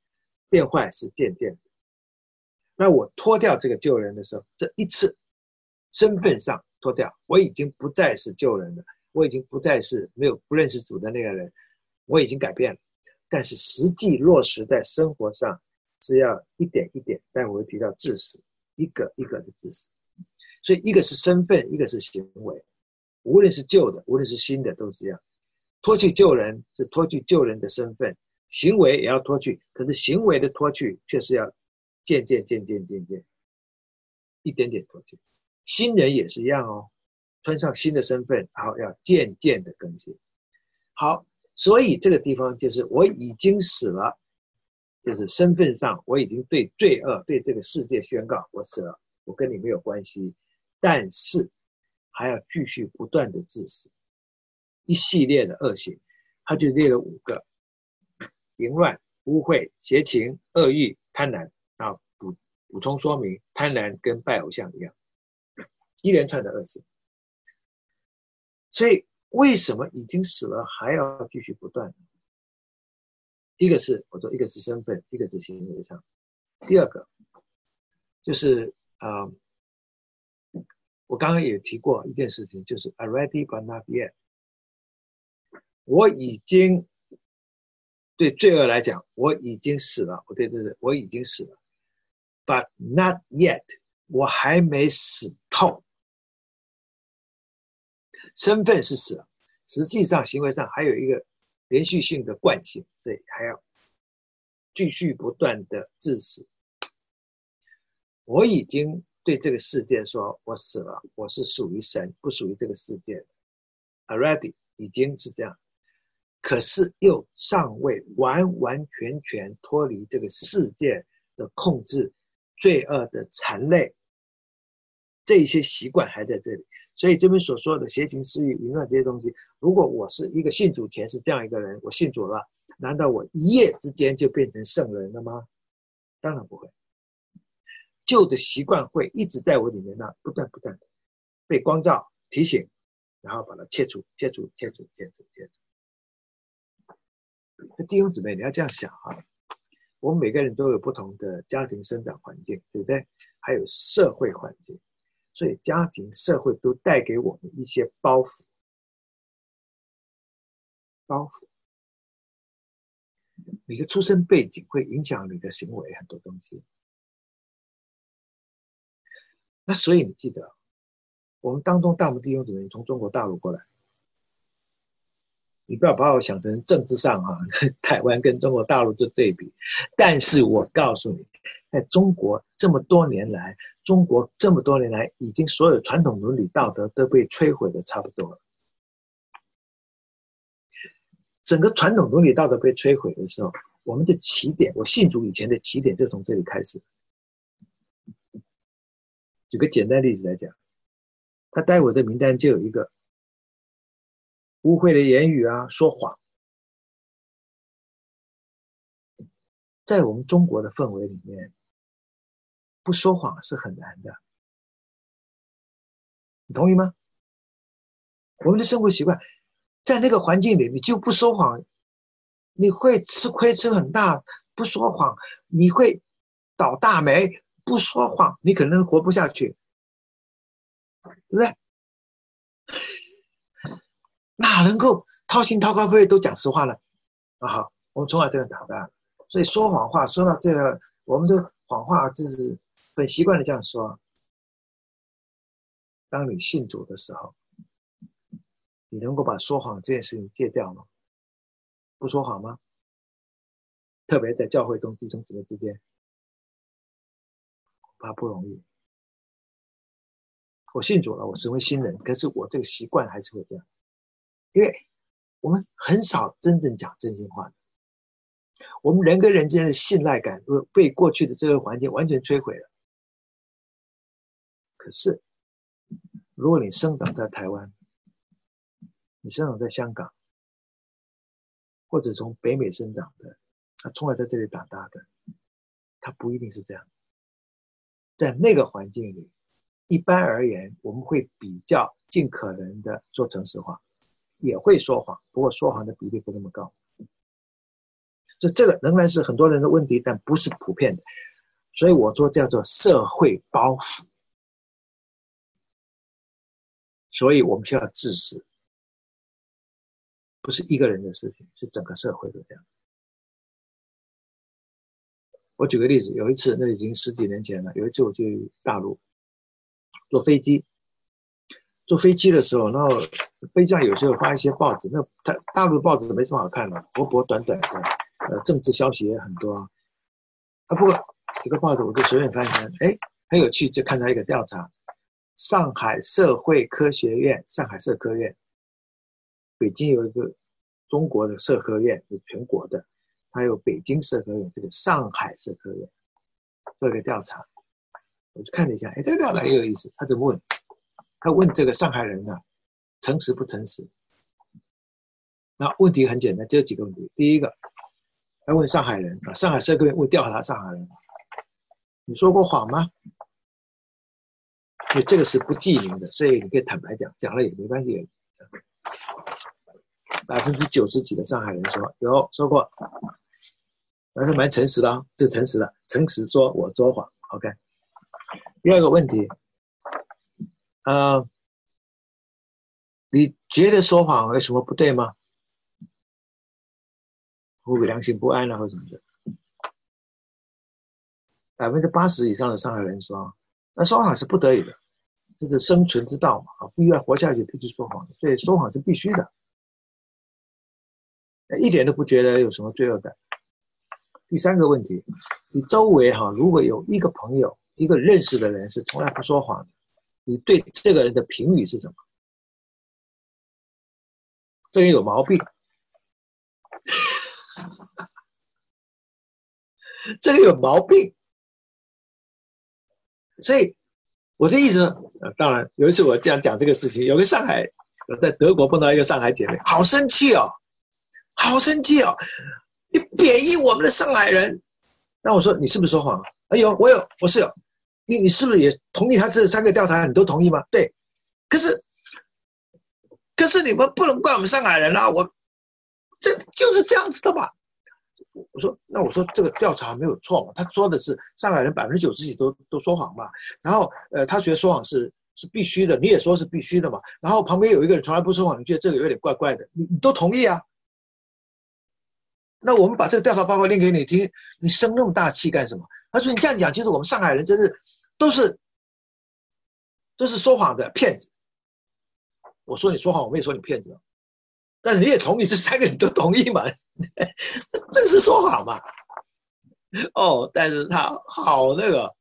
Speaker 1: 变坏是渐渐的。那我脱掉这个旧人的时候，这一次身份上脱掉，我已经不再是旧人了，我已经不再是没有不认识主的那个人，我已经改变了。但是实际落实在生活上是要一点一点，待会我会提到致死，一个一个的致死。所以一个是身份，一个是行为，无论是旧的无论是新的都是这样。脱去旧人是脱去旧人的身份，行为也要脱去，可是行为的脱去却是要渐渐渐渐渐渐一点点脱去。新人也是一样哦，穿上新的身份，然后要渐渐的更新。好，所以这个地方就是我已经死了，就是身份上我已经对罪恶对这个世界宣告我死了，我跟你没有关系，但是还要继续不断的致死一系列的恶行，他就列了五个：淫乱、污秽、邪情、恶欲、贪婪。啊，补补充说明，贪婪跟拜偶像一样，一连串的恶行。所以为什么已经死了还要继续不断？一个是我说，一个是身份，一个是行为上。第二个就是呃，我刚刚也提过一件事情，就是 already but not yet。我已经对罪恶来讲，我已经死了。我对对对，我已经死了 ，but not yet， 我还没死透。身份是死了，实际上行为上还有一个连续性的惯性，所以还要继续不断的致死。我已经对这个世界说，我死了，我是属于神，不属于这个世界的 ，already 已经是这样。可是又尚未完完全全脱离这个世界的控制，罪恶的残累，这些习惯还在这里。所以这边所说的邪情私欲、淫乱这些东西，如果我是一个信主前是这样一个人，我信主了，难道我一夜之间就变成圣人了吗？当然不会。旧的习惯会一直在我里面呢，不断不断的被光照提醒，然后把它切除、切除、切除、切除、切除。弟兄姊妹，你要这样想啊，我们每个人都有不同的家庭生长环境，对不对？还有社会环境，所以家庭、社会都带给我们一些包袱。包袱，你的出生背景会影响你的行为很多东西。那所以你记得，我们当中大部分弟兄姊妹从中国大陆过来，你不要把我想成政治上啊，台湾跟中国大陆做对比。但是我告诉你，在中国这么多年来，中国这么多年来，已经所有传统伦理道德都被摧毁的差不多了。整个传统伦理道德被摧毁的时候，我们的起点，我信主以前的起点就从这里开始。举个简单例子来讲，他待会的名单就有一个污秽的言语啊，说谎。在我们中国的氛围里面，不说谎是很难的，你同意吗？我们的生活习惯，在那个环境里，你就不说谎，你会吃亏吃很大。不说谎，你会倒大霉。不说谎，你可能活不下去，对不对？哪能够掏心掏肝肺都讲实话呢？啊，好，我们从来这样打扮，所以说谎话说到这个，我们的谎话就是很习惯的这样说。当你信主的时候，你能够把说谎这件事情戒掉吗？不说谎吗？特别在教会中弟兄姊妹之间，恐怕不容易。我信主了，我成为新人，可是我这个习惯还是会这样，因为我们很少真正讲真心话的。我们人跟人之间的信赖感都被过去的这个环境完全摧毁了。可是，如果你生长在台湾，你生长在香港，或者从北美生长的，他从来在这里长大的，他不一定是这样。在那个环境里，一般而言，我们会比较尽可能的说诚实话，也会说谎，不过说谎的比例不那么高。 所以这个仍然是很多人的问题，但不是普遍的。所以我说叫做社会包袱。所以我们需要自识，不是一个人的事情，是整个社会都这样。我举个例子，有一次，那已经十几年前了，有一次我去大陆坐飞机，坐飞机的时候，然后飞机上有时候发一些报纸，那大大陆的报纸没什么好看的，薄薄短短的，呃，政治消息也很多啊。啊，不过一个报纸我就随便翻一翻，哎，很有趣，就看到一个调查，上海社会科学院，上海社科院，北京有一个中国的社科院，是全国的，还有北京社科院，这个上海社科院做一个调查，我就看了一下，哎，这个调查也有意思，他怎么问？他问这个上海人呢、啊，诚实不诚实？那问题很简单，只有几个问题。第一个，他问上海人啊，上海社科院问调查上海人，你说过谎吗？因为这个是不记名的，所以你可以坦白讲，讲了也没关系。百分之九十几的上海人说有说过，还是蛮诚实的啊、哦，这诚实的，诚实说我说谎。OK。第二个问题，呃，你觉得说谎有什么不对吗？会不会良心不安啊，或什么的？百分之八十以上的上海人说，那说谎是不得已的，这是生存之道嘛，啊，必须要活下去，必须说谎，所以说谎是必须的，一点都不觉得有什么罪恶感。第三个问题，你周围哈、啊，如果有一个朋友，一个认识的人是从来不说谎的，你对这个人的评语是什么？这个人有毛病，这个有毛病。所以我的意思，呃，当然有一次我这样讲这个事情，有个上海，我在德国碰到一个上海姐妹，好生气哦，好生气哦，你贬义我们的上海人。那我说你是不是说谎？哎呦，我有，我是有。你你是不是也同意他这三个调查？你都同意吗？对。可是，可是你们不能怪我们上海人啊！我这就是这样子的嘛。我说，那我说这个调查没有错嘛？他说的是上海人百分之九十几都都说谎嘛。然后，呃，他觉得说谎是是必须的，你也说是必须的嘛。然后旁边有一个人从来不说谎，你觉得这个有点怪怪的，你你都同意啊？那我们把这个调查报告念给你听，你生那么大气干什么？他说你这样讲，其实我们上海人真是都是都是说谎的骗子。我说你说谎，我没有说你骗子，但是你也同意，这三个人都同意嘛？这是说谎嘛？哦，但是他好那个，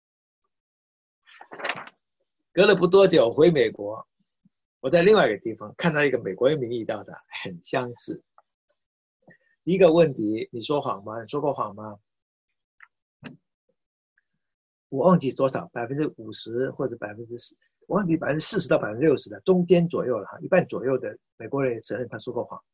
Speaker 1: 隔了不多久回美国，我在另外一个地方看到一个美国的民意调查，很相似。一个问题，你说谎吗？你说过谎吗？我忘记多少，百分之五十或者百分之四，我忘记百分之四十到百分之六十的，中间左右了哈，一半左右的美国人也承认他说过谎，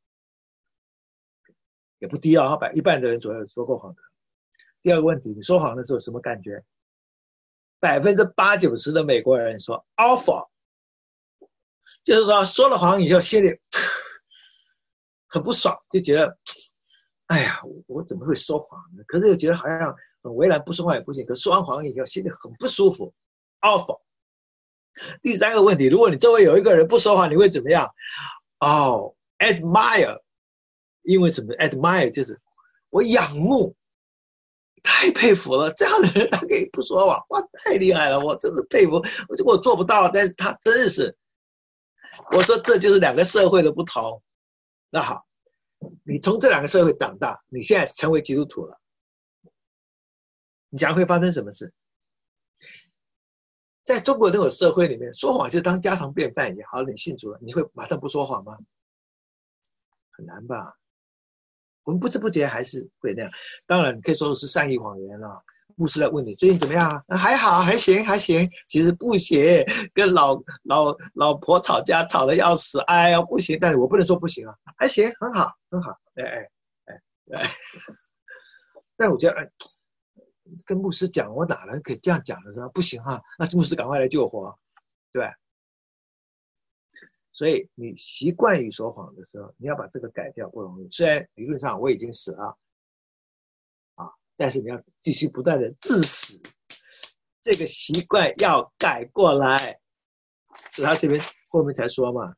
Speaker 1: 也不低啊，百一半的人左右说过谎的。第二个问题，你说谎的时候什么感觉？百分之八九十的美国人说 awful， 就是说说了谎以后心里很不爽，就觉得，哎呀，我怎么会说谎呢？可是又觉得好像很为难，不说谎也不行。可说完谎以后心里很不舒服 awful。第三个问题，如果你周围有一个人不说谎，你会怎么样？哦 admire， 因为什么 admire 就是我仰慕，太佩服了，这样的人他可以不说谎，哇，太厉害了，我真的佩服。我我做不到，但是他真是，我说这就是两个社会的不同。那好，你从这两个社会长大，你现在成为基督徒了，你将会发生什么事？在中国那种社会里面，说谎就当家常便饭一样。好，你信主了，你会马上不说谎吗？很难吧？我们不知不觉还是会那样。当然，你可以说的是善意谎言了。牧师来问你最近怎么样啊？啊还好，还行，还行。其实不行，跟老老老婆吵架吵得要死，哎呀不行。但是我不能说不行啊，还行，很好，很好。哎哎哎哎。但我觉得，哎，跟牧师讲，我哪能可以这样讲的？说不行哈、啊，那牧师赶快来救活，对。所以你习惯于说谎的时候，你要把这个改掉不容易。虽然理论上我已经死了， 但是你要继续不断的致死，这个习惯要改过来。所以他这边后面才说嘛，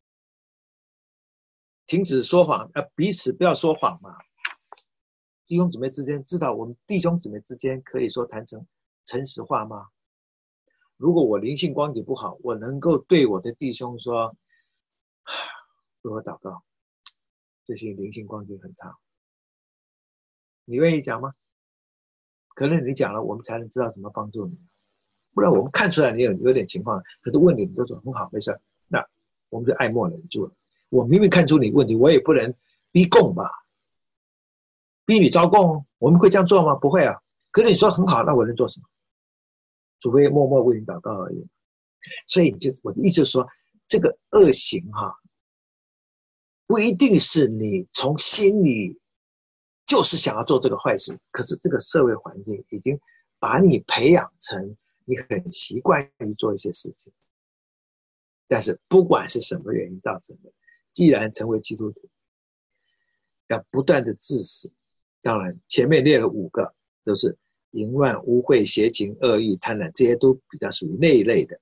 Speaker 1: 停止说谎，呃，彼此不要说谎嘛。弟兄姊妹之间知道，我们弟兄姊妹之间可以说谈成诚实话吗？如果我灵性光景不好，我能够对我的弟兄说，为我祷告，最近灵性光景很差，你愿意讲吗？可能你讲了，我们才能知道怎么帮助你。不然我们看出来你有有点情况，可是问你，你都说很好，没事，那我们就爱莫能助了。我明明看出你问题，我也不能逼供吧，逼你招供，我们会这样做吗？不会啊。可是你说很好，那我能做什么？除非默默为你祷告而已。所以就我的意思是说，这个恶行哈，不一定是你从心里就是想要做这个坏事，可是这个社会环境已经把你培养成你很习惯于做一些事情。但是不管是什么原因造成的，既然成为基督徒，要不断的致死。当然前面列了五个，都是淫乱、污秽、邪情、恶欲、贪婪，这些都比较属于那一类的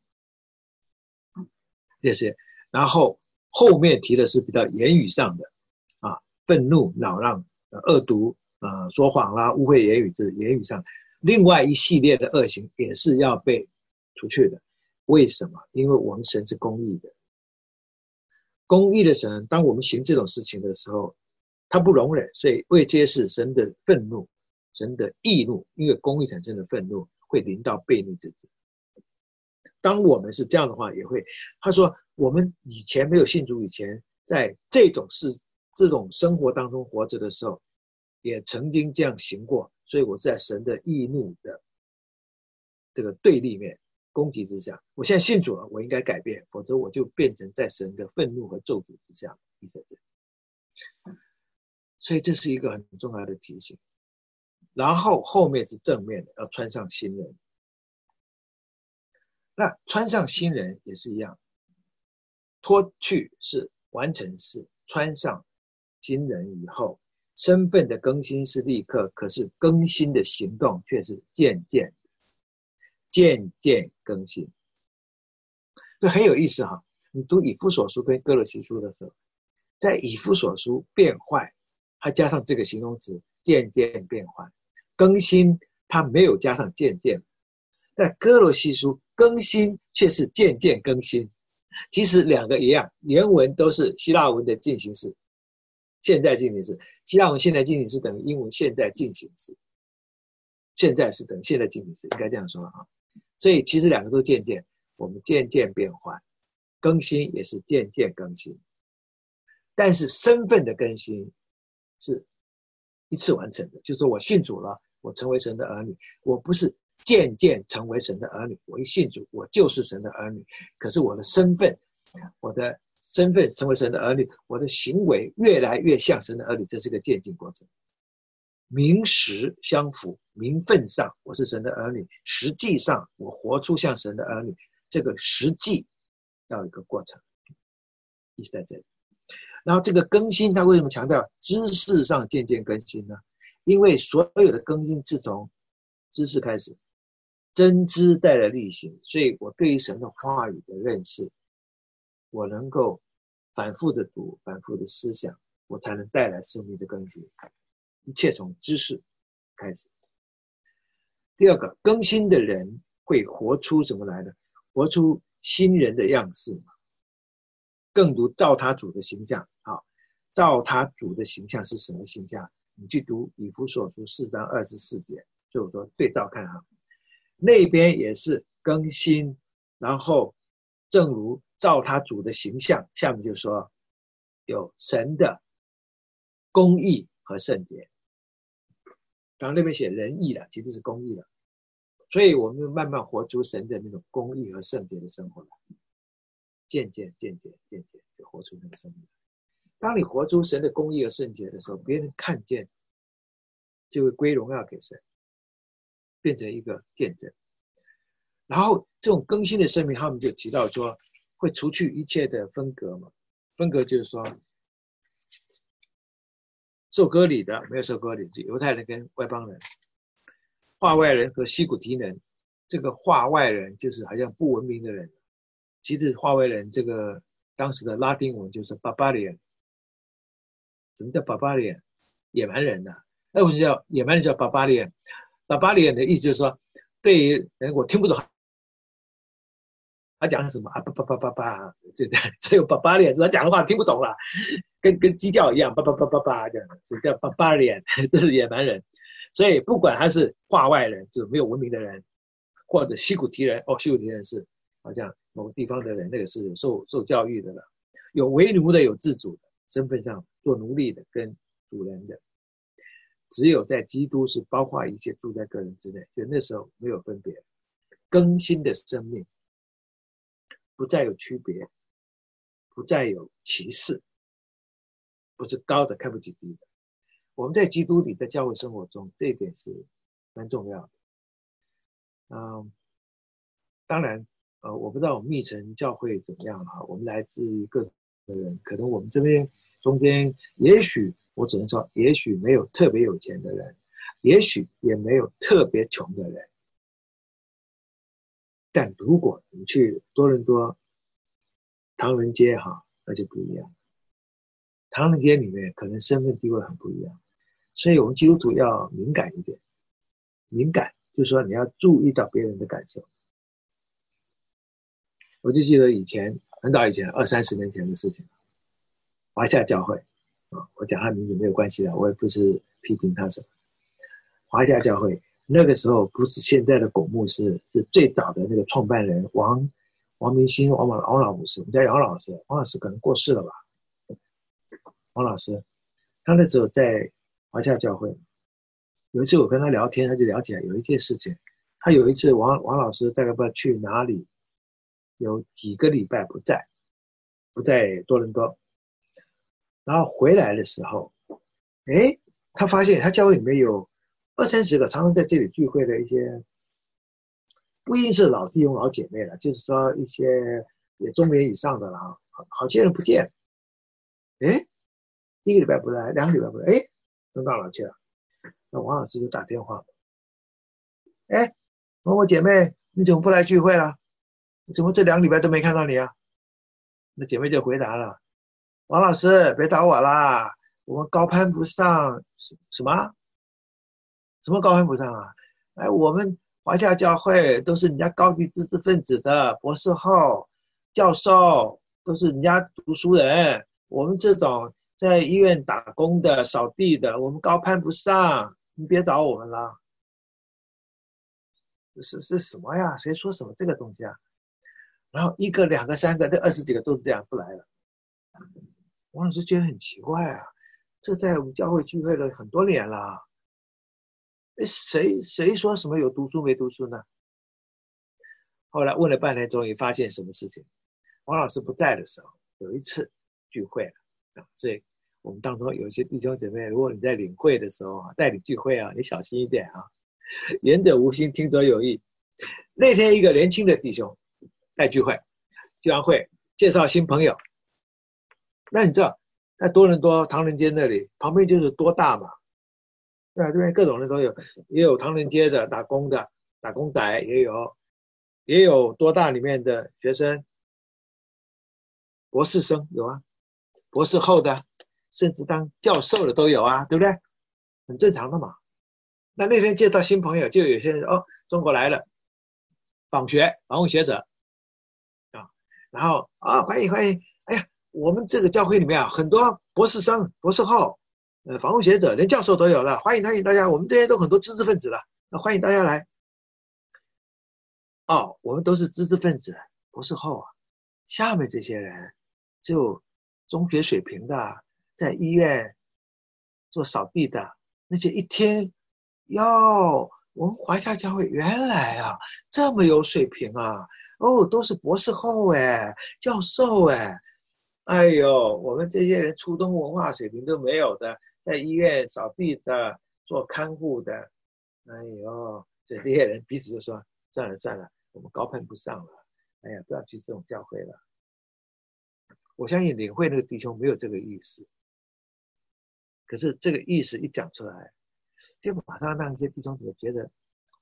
Speaker 1: 这些。然后后面提的是比较言语上的啊，愤怒、恼让、恶毒、呃、说谎啦、污秽言语，这是言语上。另外一系列的恶行也是要被除去的。为什么？因为我们神是公义的，公义的神，当我们行这种事情的时候，他不容忍，所以为这些事，神的愤怒、神的义怒，因为公义产生的愤怒会临到悖逆之子。当我们是这样的话，也会，他说我们以前没有信主以前，在这种事、这种生活当中活着的时候，也曾经这样行过，所以我在神的义怒的这个对立面攻击之下，我现在信主了，我应该改变，否则我就变成在神的愤怒和咒诅之下。所以这是一个很重要的提醒。然后后面是正面的，要穿上新人。那穿上新人也是一样，脱去是完成式，穿上新人以后，身份的更新是立刻，可是更新的行动却是渐渐渐渐更新。这很有意思哈。你读以弗所书跟哥罗西书的时候，在以弗所书变坏，它加上这个形容词渐渐变坏，更新它没有加上渐渐。在哥罗西书更新却是渐渐更新。其实两个一样，原文都是希腊文的进行式，现在进行式。希腊文现在进行式等于英文现在进行式，现在是等于现在进行式，应该这样说啊。所以其实两个都渐渐，我们渐渐变换，更新也是渐渐更新。但是身份的更新是一次完成的，就是说我信主了，我成为神的儿女，我不是渐渐成为神的儿女，我一信主我就是神的儿女。可是我的身份，我的身份成为神的儿女，我的行为越来越像神的儿女，这是个渐进过程。名实相符，名分上我是神的儿女，实际上我活出像神的儿女，这个实际要有一个过程，意思在这里。然后这个更新，他为什么强调知识上渐渐更新呢？因为所有的更新是从知识开始，真知带来力行，所以我对于神的话语的认识，我能够反复的读，反复的思想，我才能带来生命的更新。一切从知识开始。第二个，更新的人会活出什么来呢？活出新人的样式，更读照他主的形象。好，照他主的形象是什么形象？你去读以弗所书四章二十四节，就说对照看哈，那边也是更新，然后正如照他主的形象，下面就说有神的公义和圣洁。刚刚那边写仁义了，其实是公义了，所以我们慢慢活出神的那种公义和圣洁的生活了，渐渐渐渐渐渐就活出那个生命。当你活出神的公义和圣洁的时候，别人看见就会归荣耀给神，变成一个见证。然后这种更新的生命，他们就提到说会除去一切的分隔嘛，分隔就是说受割礼的没有受割礼，就犹太人跟外邦人， 化外人和西古提人，这个化外人就是好像不文明的人，其实化外人这个当时的拉丁文就是 barbarian。什么叫 barbarian？ 野蛮人呐、啊？那不是叫野蛮人叫 barbarian？barbarian 的意思就是说，对于人我听不懂他讲什么啊，叭叭叭叭叭，就这样，只有 barbarian， 他讲的话听不懂了，跟跟鸡叫一样，叭叭叭叭叭这样，所以叫 barbarian， 这是野蛮人。所以不管他是化外人，就是没有文明的人，或者西古提人，哦，西古提人是好像某个地方的人，那个是受受教育的了，有为奴的，有自主的，身份上做奴隶的跟主人的，只有在基督是包括一切住在个人之内，就那时候没有分别，更新的生命。不再有区别，不再有歧视，不是高的看不起低的。我们在基督里，在教会生活中，这一点是蛮重要的。嗯，当然，呃，我不知道我们密城教会怎么样哈，我们来自各种的人，可能我们这边中间，也许我只能说，也许没有特别有钱的人，也许也没有特别穷的人。但如果你去多伦多唐人街哈，那就不一样。唐人街里面可能身份地位很不一样，所以我们基督徒要敏感一点。敏感就是说你要注意到别人的感受。我就记得以前很早以前二三十年前的事情，华夏教会啊，我讲他名字没有关系的，我也不是批评他什么。华夏教会那个时候不是现在的龚牧师，是最早的那个创办人王王明兴王王老牧师，我们叫杨老师，王老师可能过世了吧？王老师，他那时候在华夏教会，有一次我跟他聊天，他就聊起来有一件事情。他有一次王王老师大概不知道去哪里，有几个礼拜不在，不在多伦多，然后回来的时候，哎，他发现他教会里面有二三十个常常在这里聚会的一些，不一定是老弟兄老姐妹了，就是说一些也中年以上的了啊，好好些人不见，哎，一个礼拜不来，两个礼拜不来，哎，都到哪去了？那王老师就打电话，哎，某某姐妹，你怎么不来聚会了？怎么这两个礼拜都没看到你啊？那姐妹就回答了，王老师别找我啦，我们高攀不上。什么什么高攀不上啊？哎，我们华夏教会都是人家高级知识分子的博士后、教授，都是人家读书人，我们这种在医院打工的、扫地的，我们高攀不上，你别找我们了。是是什么呀？谁说什么这个东西啊？然后一个、两个、三个，这二十几个都是这样不来了。王老师觉得很奇怪啊，这在我们教会聚会了很多年了，谁谁说什么有读书没读书呢？后来问了半天，终于发现什么事情。王老师不在的时候，有一次聚会了啊，所以我们当中有一些弟兄姐妹，如果你在领会的时候啊，带领聚会啊，你小心一点啊，言者无心，听者有意。那天一个年轻的弟兄带聚会，聚完会介绍新朋友。那你知道，在多伦多唐人街那里，旁边就是多大嘛？对啊，这边各种人都有，也有唐人街的打工的，打工仔也有，也有多大里面的学生，博士生有啊，博士后的，甚至当教授的都有啊，对不对？很正常的嘛。那那天介绍新朋友，就有些人哦，中国来了，访学，访问学者啊，然后啊，欢迎欢迎，哎呀，我们这个教会里面啊，很多博士生、博士后，呃，访问学者，连教授都有了，欢迎欢迎大家，我们这些都很多知识分子了，那欢迎大家来。哦，我们都是知识分子，博士后啊，下面这些人就中学水平的，在医院做扫地的，那些一听，哟，我们华夏教会原来啊这么有水平啊，哦，都是博士后哎，教授哎，哎呦，我们这些人初中文化水平都没有的，在医院扫地的，做看护的，哎呦，这这些人彼此就说算了算了，我们高攀不上了，哎呀，不要去这种教会了。我相信领会那个弟兄没有这个意思，可是这个意思一讲出来，就马上让这些弟兄怎么觉得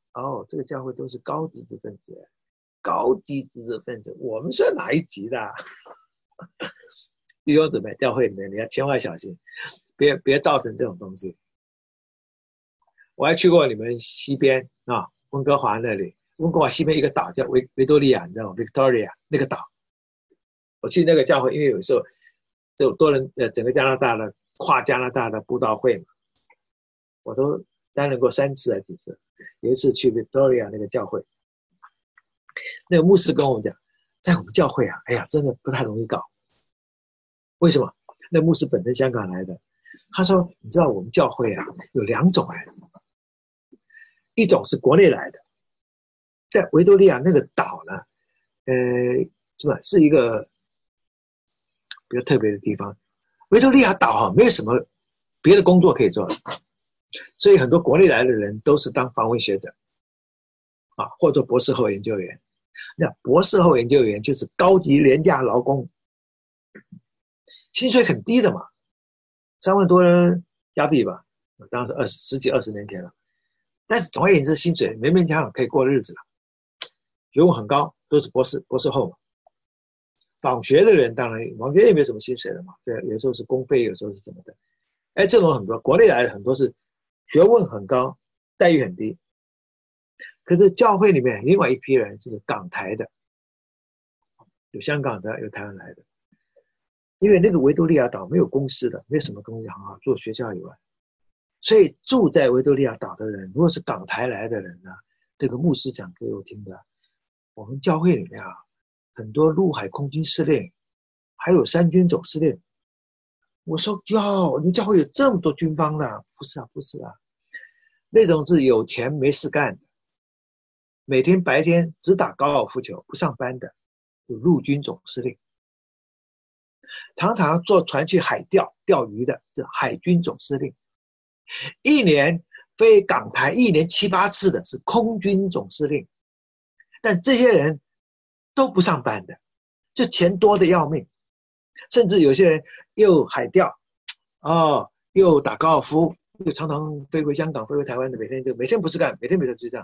Speaker 1: 哦，这个教会都是高知识分子，高级知识分子，我们算哪一级的、啊？弟兄姊妹，教会里面你要千万小心，别别造成这种东西。我还去过你们西边啊，温哥华那里，温哥华西边一个岛叫维维多利亚，你知道吗 ？Victoria 那个岛，我去那个教会，因为有时候就多人呃，整个加拿大的跨加拿大的布道会嘛，我都担任过三次还几次。有一次去 Victoria 那个教会，那个牧师跟我们讲，在我们教会啊，哎呀，真的不太容易搞。为什么？那牧师本身香港来的，他说，你知道我们教会啊有两种人，一种是国内来的，在维多利亚那个岛呢，呃，是吧？是一个比较特别的地方。维多利亚岛哈、啊，没有什么别的工作可以做的，所以很多国内来的人都是当访问学者啊，或者博士后研究员。那博士后研究员就是高级廉价劳工，薪水很低的嘛，三万多加币吧，当然是二十十几二十年前了。但总而言之，薪水勉勉强强可以过日子了，学问很高，都是博士博士后嘛。访学的人当然，访学也没什么薪水的嘛，对，有时候是公费，有时候是什么的。哎，这种很多，国内来的很多是学问很高，待遇很低。可是教会里面另外一批人是港台的，有香港的，有台湾来的。因为那个维多利亚岛没有公司的，没有什么公司行啊，做学校以外，所以住在维多利亚岛的人，如果是港台来的人呢，这个牧师讲给我听的，我们教会里面啊，很多陆海空军司令，还有三军总司令。我说哟，你们教会有这么多军方的？不是啊，不是啊，那种是有钱没事干的，每天白天只打高尔夫球不上班的，有陆军总司令。常常坐船去海钓钓鱼的是海军总司令，一年飞港台一年七八次的是空军总司令。但这些人都不上班的，就钱多的要命，甚至有些人又海钓哦，又打高尔夫，又常常飞回香港飞回台湾的，每天就每天不是干，每天每天就这样。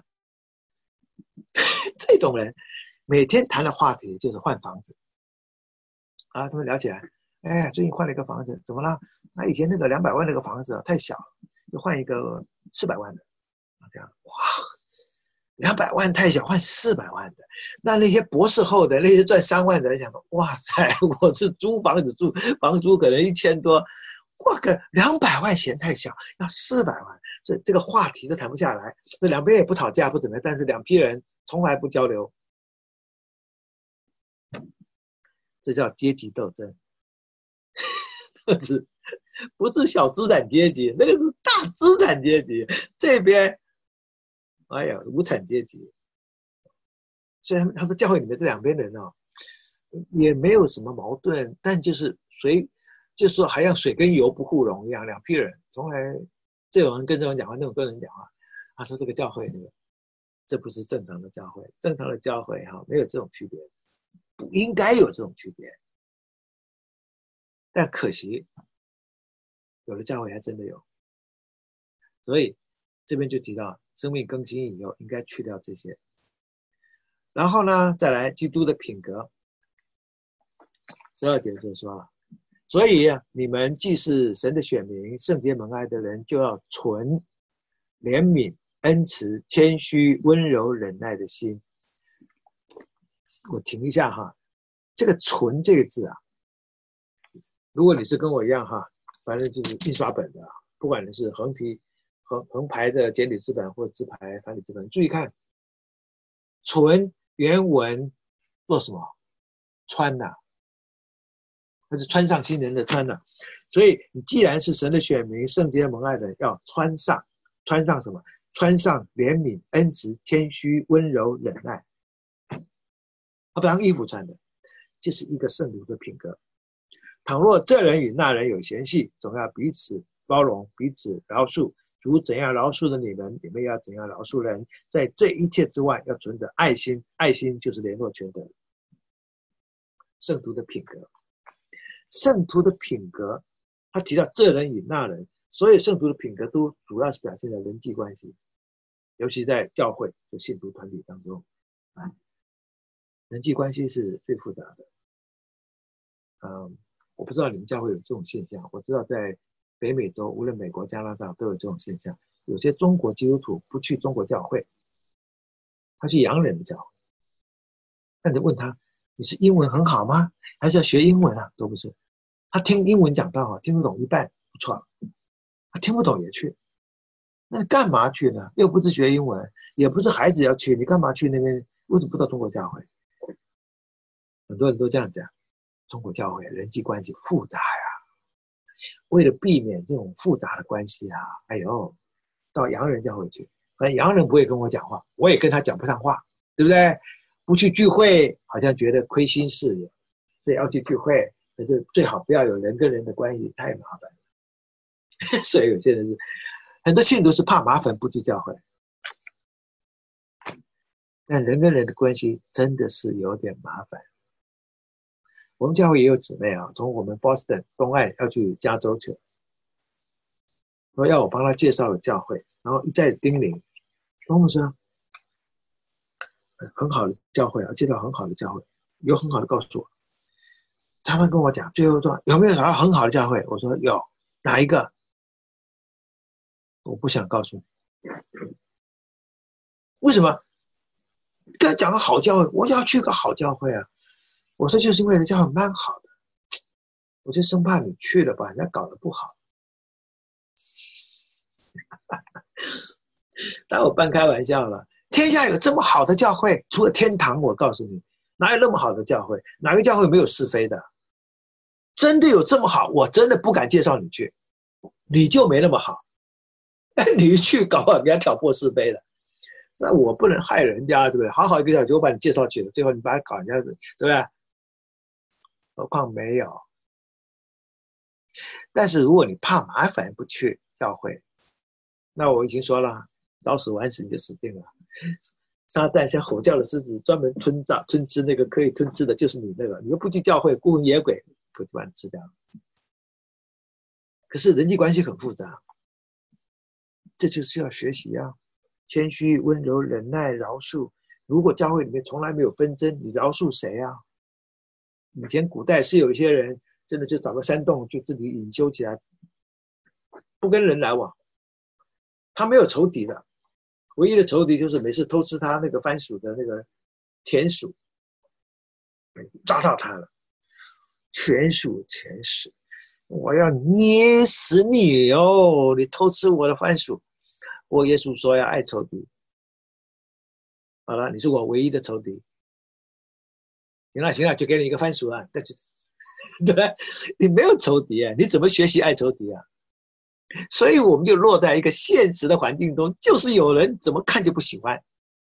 Speaker 1: 这种人每天谈的话题就是换房子啊，他们聊起来，哎，最近换了一个房子，怎么了？那以前那个两百万那个房子、啊、太小，就换一个四百万的，这样哇，两百万太小，换四百万的。那那些博士后的，那些赚三万的人想说，哇塞，我是租房子住，房租可能一千多，哇个两百万嫌太小，要四百万，这这个话题都谈不下来。这两边也不吵架不怎么样，但是两批人从来不交流，这叫阶级斗争。不是不是小资产阶级，那个是大资产阶级。这边，哎呀，无产阶级。虽然他说教会里面这两边人哦，也没有什么矛盾，但就是水，就是说好像水跟油不互溶一样，两批人从来这种人跟这种人讲话，那种跟人讲话。他说这个教会那个，这不是正常的教会，正常的教会哈、哦、没有这种区别，不应该有这种区别。但可惜，有的教会还真的有，所以这边就提到生命更新以后应该去掉这些。然后呢，再来基督的品格，十二节就说了，所以你们既是神的选民，圣洁蒙爱的人，就要存怜悯、恩慈、谦虚、温柔、忍耐的心。我停一下哈，这个存这个字啊，如果你是跟我一样哈，反正就是印刷本的，不管你是横体横横排的简体字本或直排繁体字本，注意看，存原文做什么？穿呐、啊，它是穿上新人的穿呐、啊。所以你既然是神的选民，圣洁蒙爱的，要穿上，穿上什么？穿上怜悯、恩慈、谦虚、温柔、忍耐。他不当衣服穿的，这是一个圣徒的品格。倘若这人与那人有嫌隙，总要彼此包容，彼此饶恕。主怎样饶恕了你们，你们要怎样饶恕人。在这一切之外，要存着爱心，爱心就是联络全德。圣徒的品格，圣徒的品格，他提到这人与那人，所以圣徒的品格都主要是表现在人际关系。 尤其在教会的信徒团体当中，啊，人际关系是最复杂的。嗯，我不知道你们教会有这种现象，我知道在北美洲，无论美国、加拿大都有这种现象。有些中国基督徒不去中国教会，他去洋人的教会。那你问他，你是英文很好吗？还是要学英文啊？都不是。他听英文讲道啊，听得懂一半不错，他听不懂也去。那干嘛去呢？又不是学英文，也不是孩子要去，你干嘛去那边？为什么不到中国教会？很多人都这样讲，中国教会人际关系复杂呀。为了避免这种复杂的关系啊，哎呦，到洋人教会去，反正洋人不会跟我讲话，我也跟他讲不上话，对不对？不去聚会，好像觉得亏心事业，所以要去聚会，可是最好不要有人跟人的关系，太麻烦了。所以有些人是。很多信徒是怕麻烦不去教会，但人跟人的关系真的是有点麻烦。我们教会也有姊妹啊，从我们 Boston 东岸要去加州去，说要我帮他介绍了教会，然后一再叮咛，说牧师很好的教会啊，介绍很好的教会，有很好的告诉我。常常跟我讲，最后说有没有找到很好的教会？我说有，哪一个？我不想告诉你。为什么？跟他讲个好教会，我要去个好教会啊！我说就是因为人教会蛮好的，我就生怕你去了把人家搞得不好。当我半开玩笑了，天下有这么好的教会，除了天堂，我告诉你，哪有那么好的教会？哪个教会没有是非的？真的有这么好，我真的不敢介绍你去，你就没那么好。你一去搞不好给人家挑拨是非的。那我不能害人家，对不对？好好一个小就把你介绍去了，最后你把他搞人家，对不对？何况没有。但是如果你怕麻烦不去教会，那我已经说了，早死晚死你就死定了。撒旦像吼叫的狮子，专门吞炸吞吃那个可以吞吃的，就是你那个。你又不去教会，孤魂野鬼可就把你吃掉了。可是人际关系很复杂，这就是要学习啊。谦虚、温柔、忍耐、饶恕。如果教会里面从来没有纷争，你饶恕谁啊？以前古代是有一些人真的就找个山洞就自己隐修起来，不跟人来往，他没有仇敌的，唯一的仇敌就是每次偷吃他那个番薯的那个田鼠，抓到他了，全属全死，我要捏死你哦！你偷吃我的番薯。我耶稣说要爱仇敌。好了，你是我唯一的仇敌。行了行了，就给你一个番薯啊，但是对不对？你没有仇敌啊，你怎么学习爱仇敌啊？所以我们就落在一个现实的环境中，就是有人怎么看就不喜欢。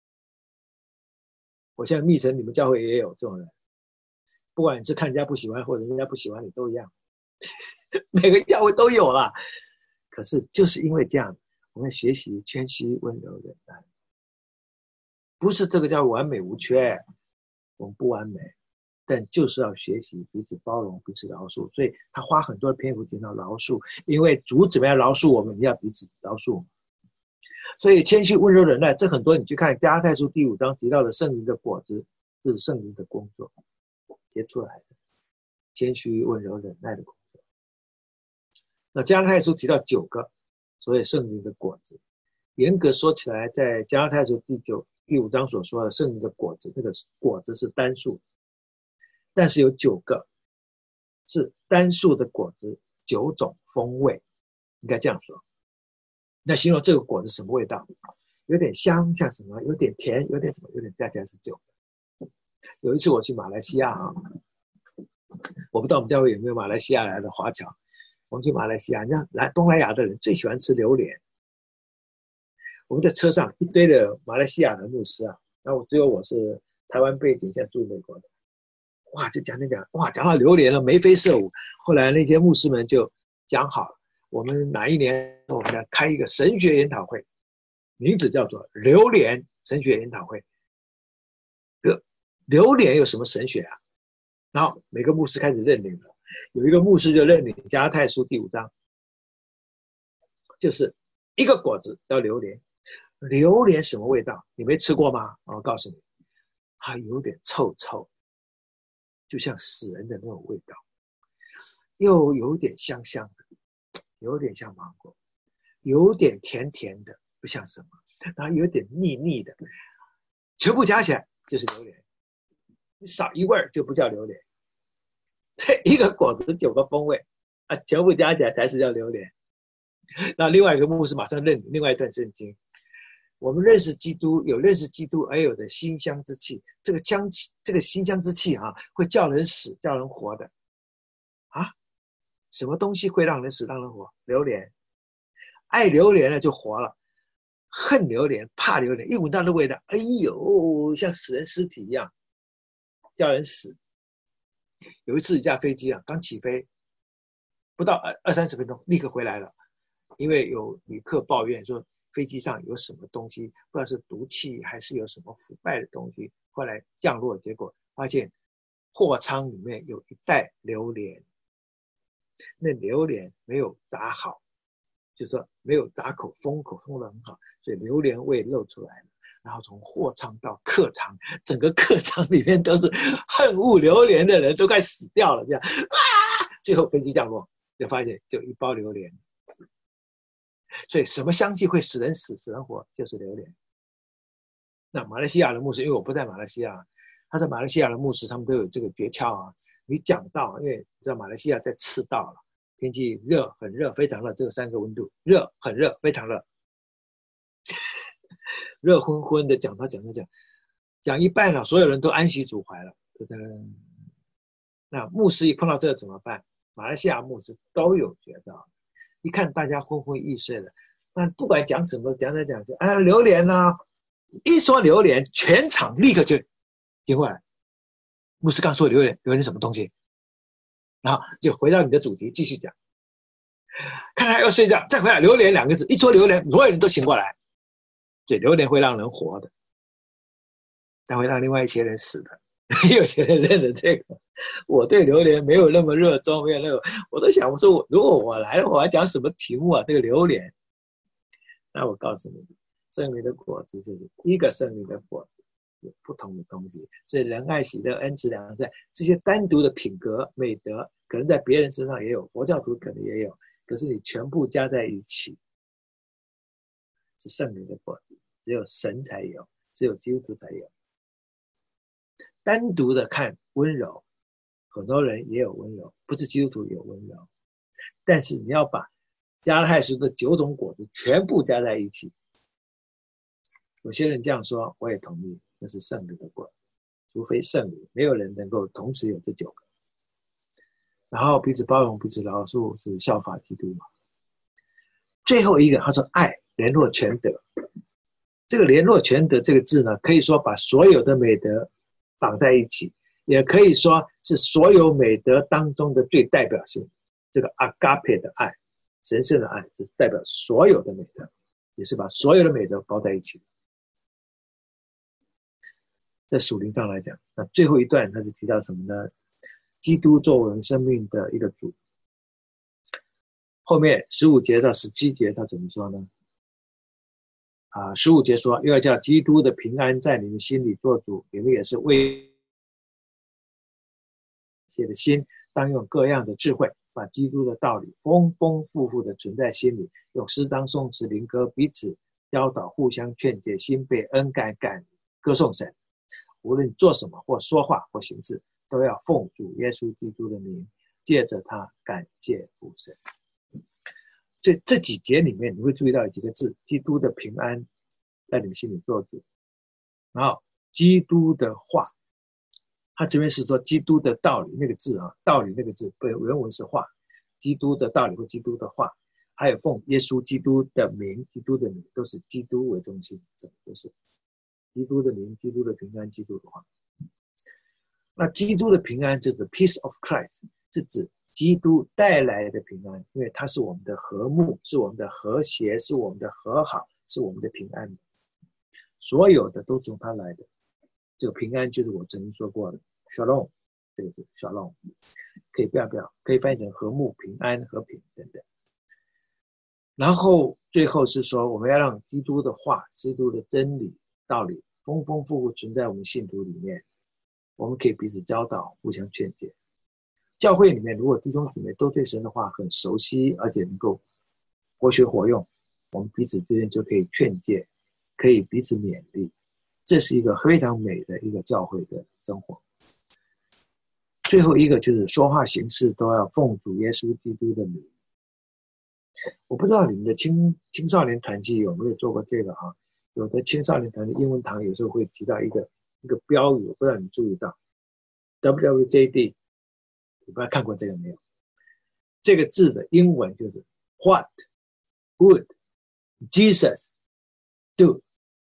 Speaker 1: 我现在密城你们教会也有这种人，不管你是看人家不喜欢或者人家不喜欢你都一样，每个教会都有啦。可是就是因为这样，我们学习谦虚、温柔、忍耐。不是这个叫完美无缺，我们不完美，但就是要学习彼此包容、彼此饶恕。所以他花很多篇幅提到饶恕，因为主怎么样饶恕我们，你要彼此饶恕。所以谦虚、温柔、忍耐，这很多你去看加拉太书第五章提到的圣灵的果子，是圣灵的工作结出来的，谦虚、温柔、忍耐的工作。那加拉太书提到九个，所以圣灵的果子，严格说起来，在加拉太书第九第五章所说的圣灵的果子，这个果子是单数，但是有九个是单数的果子，九种风味，应该这样说。那形容这个果子什么味道？有点香，像什么？有点甜，有点什么？有点加起来是酒。有一次我去马来西亚啊，我不知道我们教会有没有马来西亚来的华侨。我们去马来西亚，你看来东南亚的人最喜欢吃榴莲。我们在车上一堆的马来西亚的牧师啊，然后只有我是台湾背景，现在住美国的。哇，就讲讲讲，哇，讲到榴莲了，眉飞色舞。后来那些牧师们就讲好了，我们哪一年我们要开一个神学研讨会，名字叫做榴莲神学研讨会。榴榴莲有什么神学啊？然后每个牧师开始认领了，有一个牧师就认领加拉太书第五章，就是一个果子叫榴莲， 榴莲什么味道？你没吃过吗？我告诉你，它有点臭臭，就像死人的那种味道，又有点香香的，有点像芒果，有点甜甜的，不像什么，然后有点腻腻的，全部加起来就是榴莲。你少一味就不叫榴莲。这一个果子九个风味啊，全部加起来才是叫榴莲。那另外一个牧师马上认另外一段圣经，我们认识基督，有认识基督而有的馨香之气，这个香气，这个馨香之气啊，会叫人死，叫人活的啊。什么东西会让人死，让人活？榴莲。爱榴莲了就活了，恨榴莲，怕榴莲，一闻到那味道，哎呦，像死人尸体一样，叫人死。有一次一架飞机啊，刚起飞，不到二二三十分钟，立刻回来了，因为有旅客抱怨说飞机上有什么东西，不知道是毒气还是有什么腐败的东西，后来降落，结果发现货舱里面有一袋榴莲，那榴莲没有炸好，就是说没有炸口，封口封得很好，所以榴莲味露出来了。然后从货舱到客舱，整个客舱里面都是恨恶榴莲的人，都快死掉了，这样啊！最后飞机降落，就发现就一包榴莲。所以什么香气会使人死，使人活，就是榴莲。那马来西亚的牧师，因为我不在马来西亚，他在马来西亚的牧师，他们都有这个诀窍啊。你讲到，因为你知道马来西亚在赤道了，天气热，很热，非常热，只有三个温度：热、很热、非常热。热昏昏的讲他讲他讲，讲一半了，所有人都安息主怀了。那牧师一碰到这个怎么办？马来西亚牧师都有绝招，一看大家昏昏欲睡了，那不管讲什么，讲讲讲就啊榴莲啊，一说榴莲，全场立刻就停过来。牧师刚说榴莲，榴莲什么东西？然后就回到你的主题继续讲。看他要睡觉，再回来榴莲两个字，一说榴莲，所有人都醒过来。所以榴莲会让人活的，但会让另外一些人死的。有些人认了这个，我对榴莲没有那么热衷，没有那个，我都想我说，如果我来了，我要讲什么题目啊？这个榴莲，那我告诉你，圣灵的果子就是一个圣灵的果子，有不同的东西，所以仁爱、喜乐、恩慈、良善这些单独的品格美德，可能在别人身上也有，佛教徒可能也有，可是你全部加在一起，是圣灵的果子，只有神才有，只有基督徒才有。单独的看温柔，很多人也有温柔，不是基督徒有温柔，但是你要把加拉太书的九种果子全部加在一起。有些人这样说，我也同意，那是圣灵的果子，除非圣灵，没有人能够同时有这九个。然后彼此包容，彼此饶恕，是效法基督嘛。最后一个他说爱联络全德，这个联络全德这个字呢，可以说把所有的美德绑在一起，也可以说是所有美德当中的最代表性。这个 agape 的爱，神圣的爱，是代表所有的美德，也是把所有的美德包在一起。在属灵上来讲，那最后一段他就提到什么呢？基督作为我们生命的一个主。后面十五节到十七节他怎么说呢？啊，十五节说，又要叫基督的平安在你们心里做主，你们也是为写的心，当用各样的智慧，把基督的道理丰丰富富的存在心里，用诗章颂词灵歌彼此教导，互相劝诫，心被恩感感歌颂神。无论做什么或说话或行事，都要奉主耶稣基督的名，借着他感谢父神。所以这几节里面你会注意到几个字：基督的平安在你们心里做主，然后基督的话，他这边是说基督的道理，那个字啊，道理那个字原文是话，基督的道理或基督的话，还有奉耶稣基督的名，基督的名都是基督为中心，这都是基督的名，基督的平安，基督的话。那基督的平安就是 peace of Christ， 是指基督带来的平安，因为它是我们的和睦，是我们的和谐，是我们的和好，是我们的平安，所有的都从他来的。这个平安就是我曾经说过的 shalom， 这个字 shalom 可以不要不要可以翻译成和睦、平安、和平等等。 然后最后是说，我们要让基督的话、基督的真理、道理丰丰富富存在我们信徒里面，我们可以彼此教导，互相劝诫。教会里面，如果弟兄姊妹都对神的话很熟悉，而且能够活学活用，我们彼此之间就可以劝诫，可以彼此勉励。这是一个非常美的一个教会的生活。最后一个就是说话行事都要奉主耶稣基督的名。我不知道你们的青青少年团契有没有做过这个哈？有的青少年团的英文堂有时候会提到一个一个标语，我不知道你注意到 W W J D， 你不知道看过这个没有？这个字的英文就是 What would Jesus do？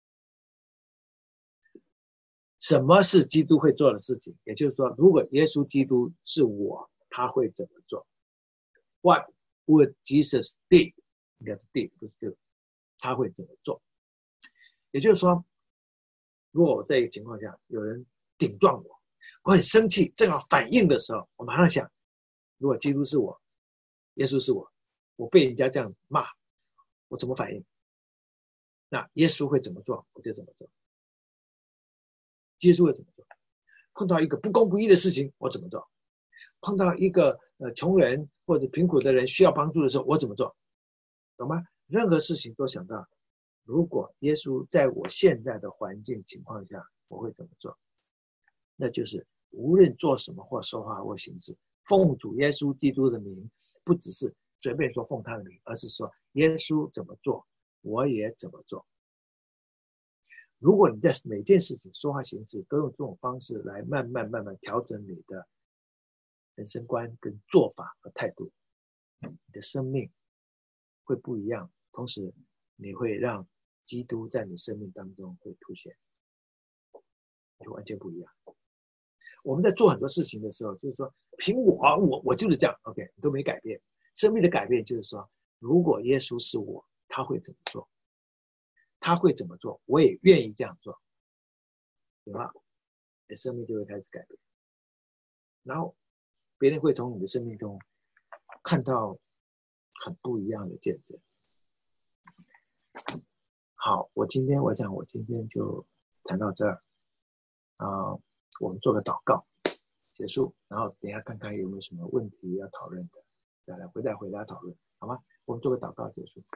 Speaker 1: 什么是基督会做的事情？也就是说，如果耶稣基督是我，他会怎么做？ What would Jesus did？ 应该是 did 不是 do， 他会怎么做？也就是说，如果我在一个情况下有人顶撞我，我很生气，正好反应的时候，我马上想，如果基督是我，耶稣是我，我被人家这样骂，我怎么反应？那耶稣会怎么做，我就怎么做。耶稣会怎么做？碰到一个不公不义的事情，我怎么做？碰到一个呃穷人或者贫苦的人需要帮助的时候，我怎么做？懂吗？任何事情都想到，如果耶稣在我现在的环境情况下，我会怎么做？那就是无论做什么或说话或行事，奉主耶稣基督的名，不只是随便说奉他的名，而是说耶稣怎么做，我也怎么做。如果你在每件事情说话行事都用这种方式来慢慢慢慢调整你的人生观跟做法和态度，你的生命会不一样，同时你会让基督在你生命当中会凸显，就完全不一样。我们在做很多事情的时候，就是说凭我我我就是这样 OK， 你都没改变。生命的改变就是说，如果耶稣是我，他会怎么做？他会怎么做，我也愿意这样做，对吧？你的生命就会开始改变，然后别人会从你的生命中看到很不一样的见证。好，我今天我想我今天就谈到这儿啊、呃，我们做个祷告结束，然后等一下看看有没有什么问题要讨论的，再来回答回答讨论，好吗？我们做个祷告结束。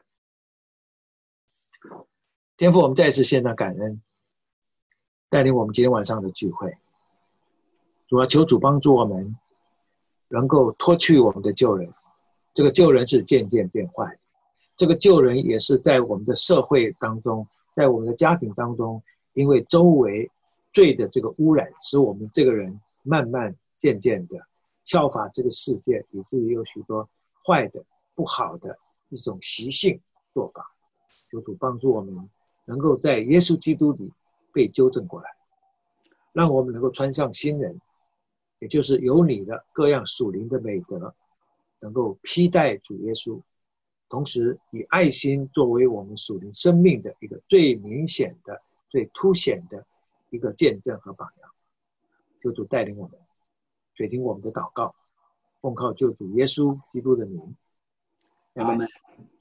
Speaker 1: 天父，我们再一次献上感恩，带领我们今天晚上的聚会。主要求主帮助我们能够脱去我们的旧人，这个旧人是渐渐变坏，这个旧人也是在我们的社会当中，在我们的家庭当中，因为周围罪的这个污染，使我们这个人慢慢渐渐的效法这个世界，以至于有许多坏的不好的一种习性做法。求主帮助我们能够在耶稣基督里被纠正过来，让我们能够穿上新人，也就是有你的各样属灵的美德，能够披戴主耶稣，同时以爱心作为我们属灵生命的一个最明显的最凸显的一个见证和榜样。求主带领我们，垂听我们的祷告，奉靠救主耶稣基督的名，阿们。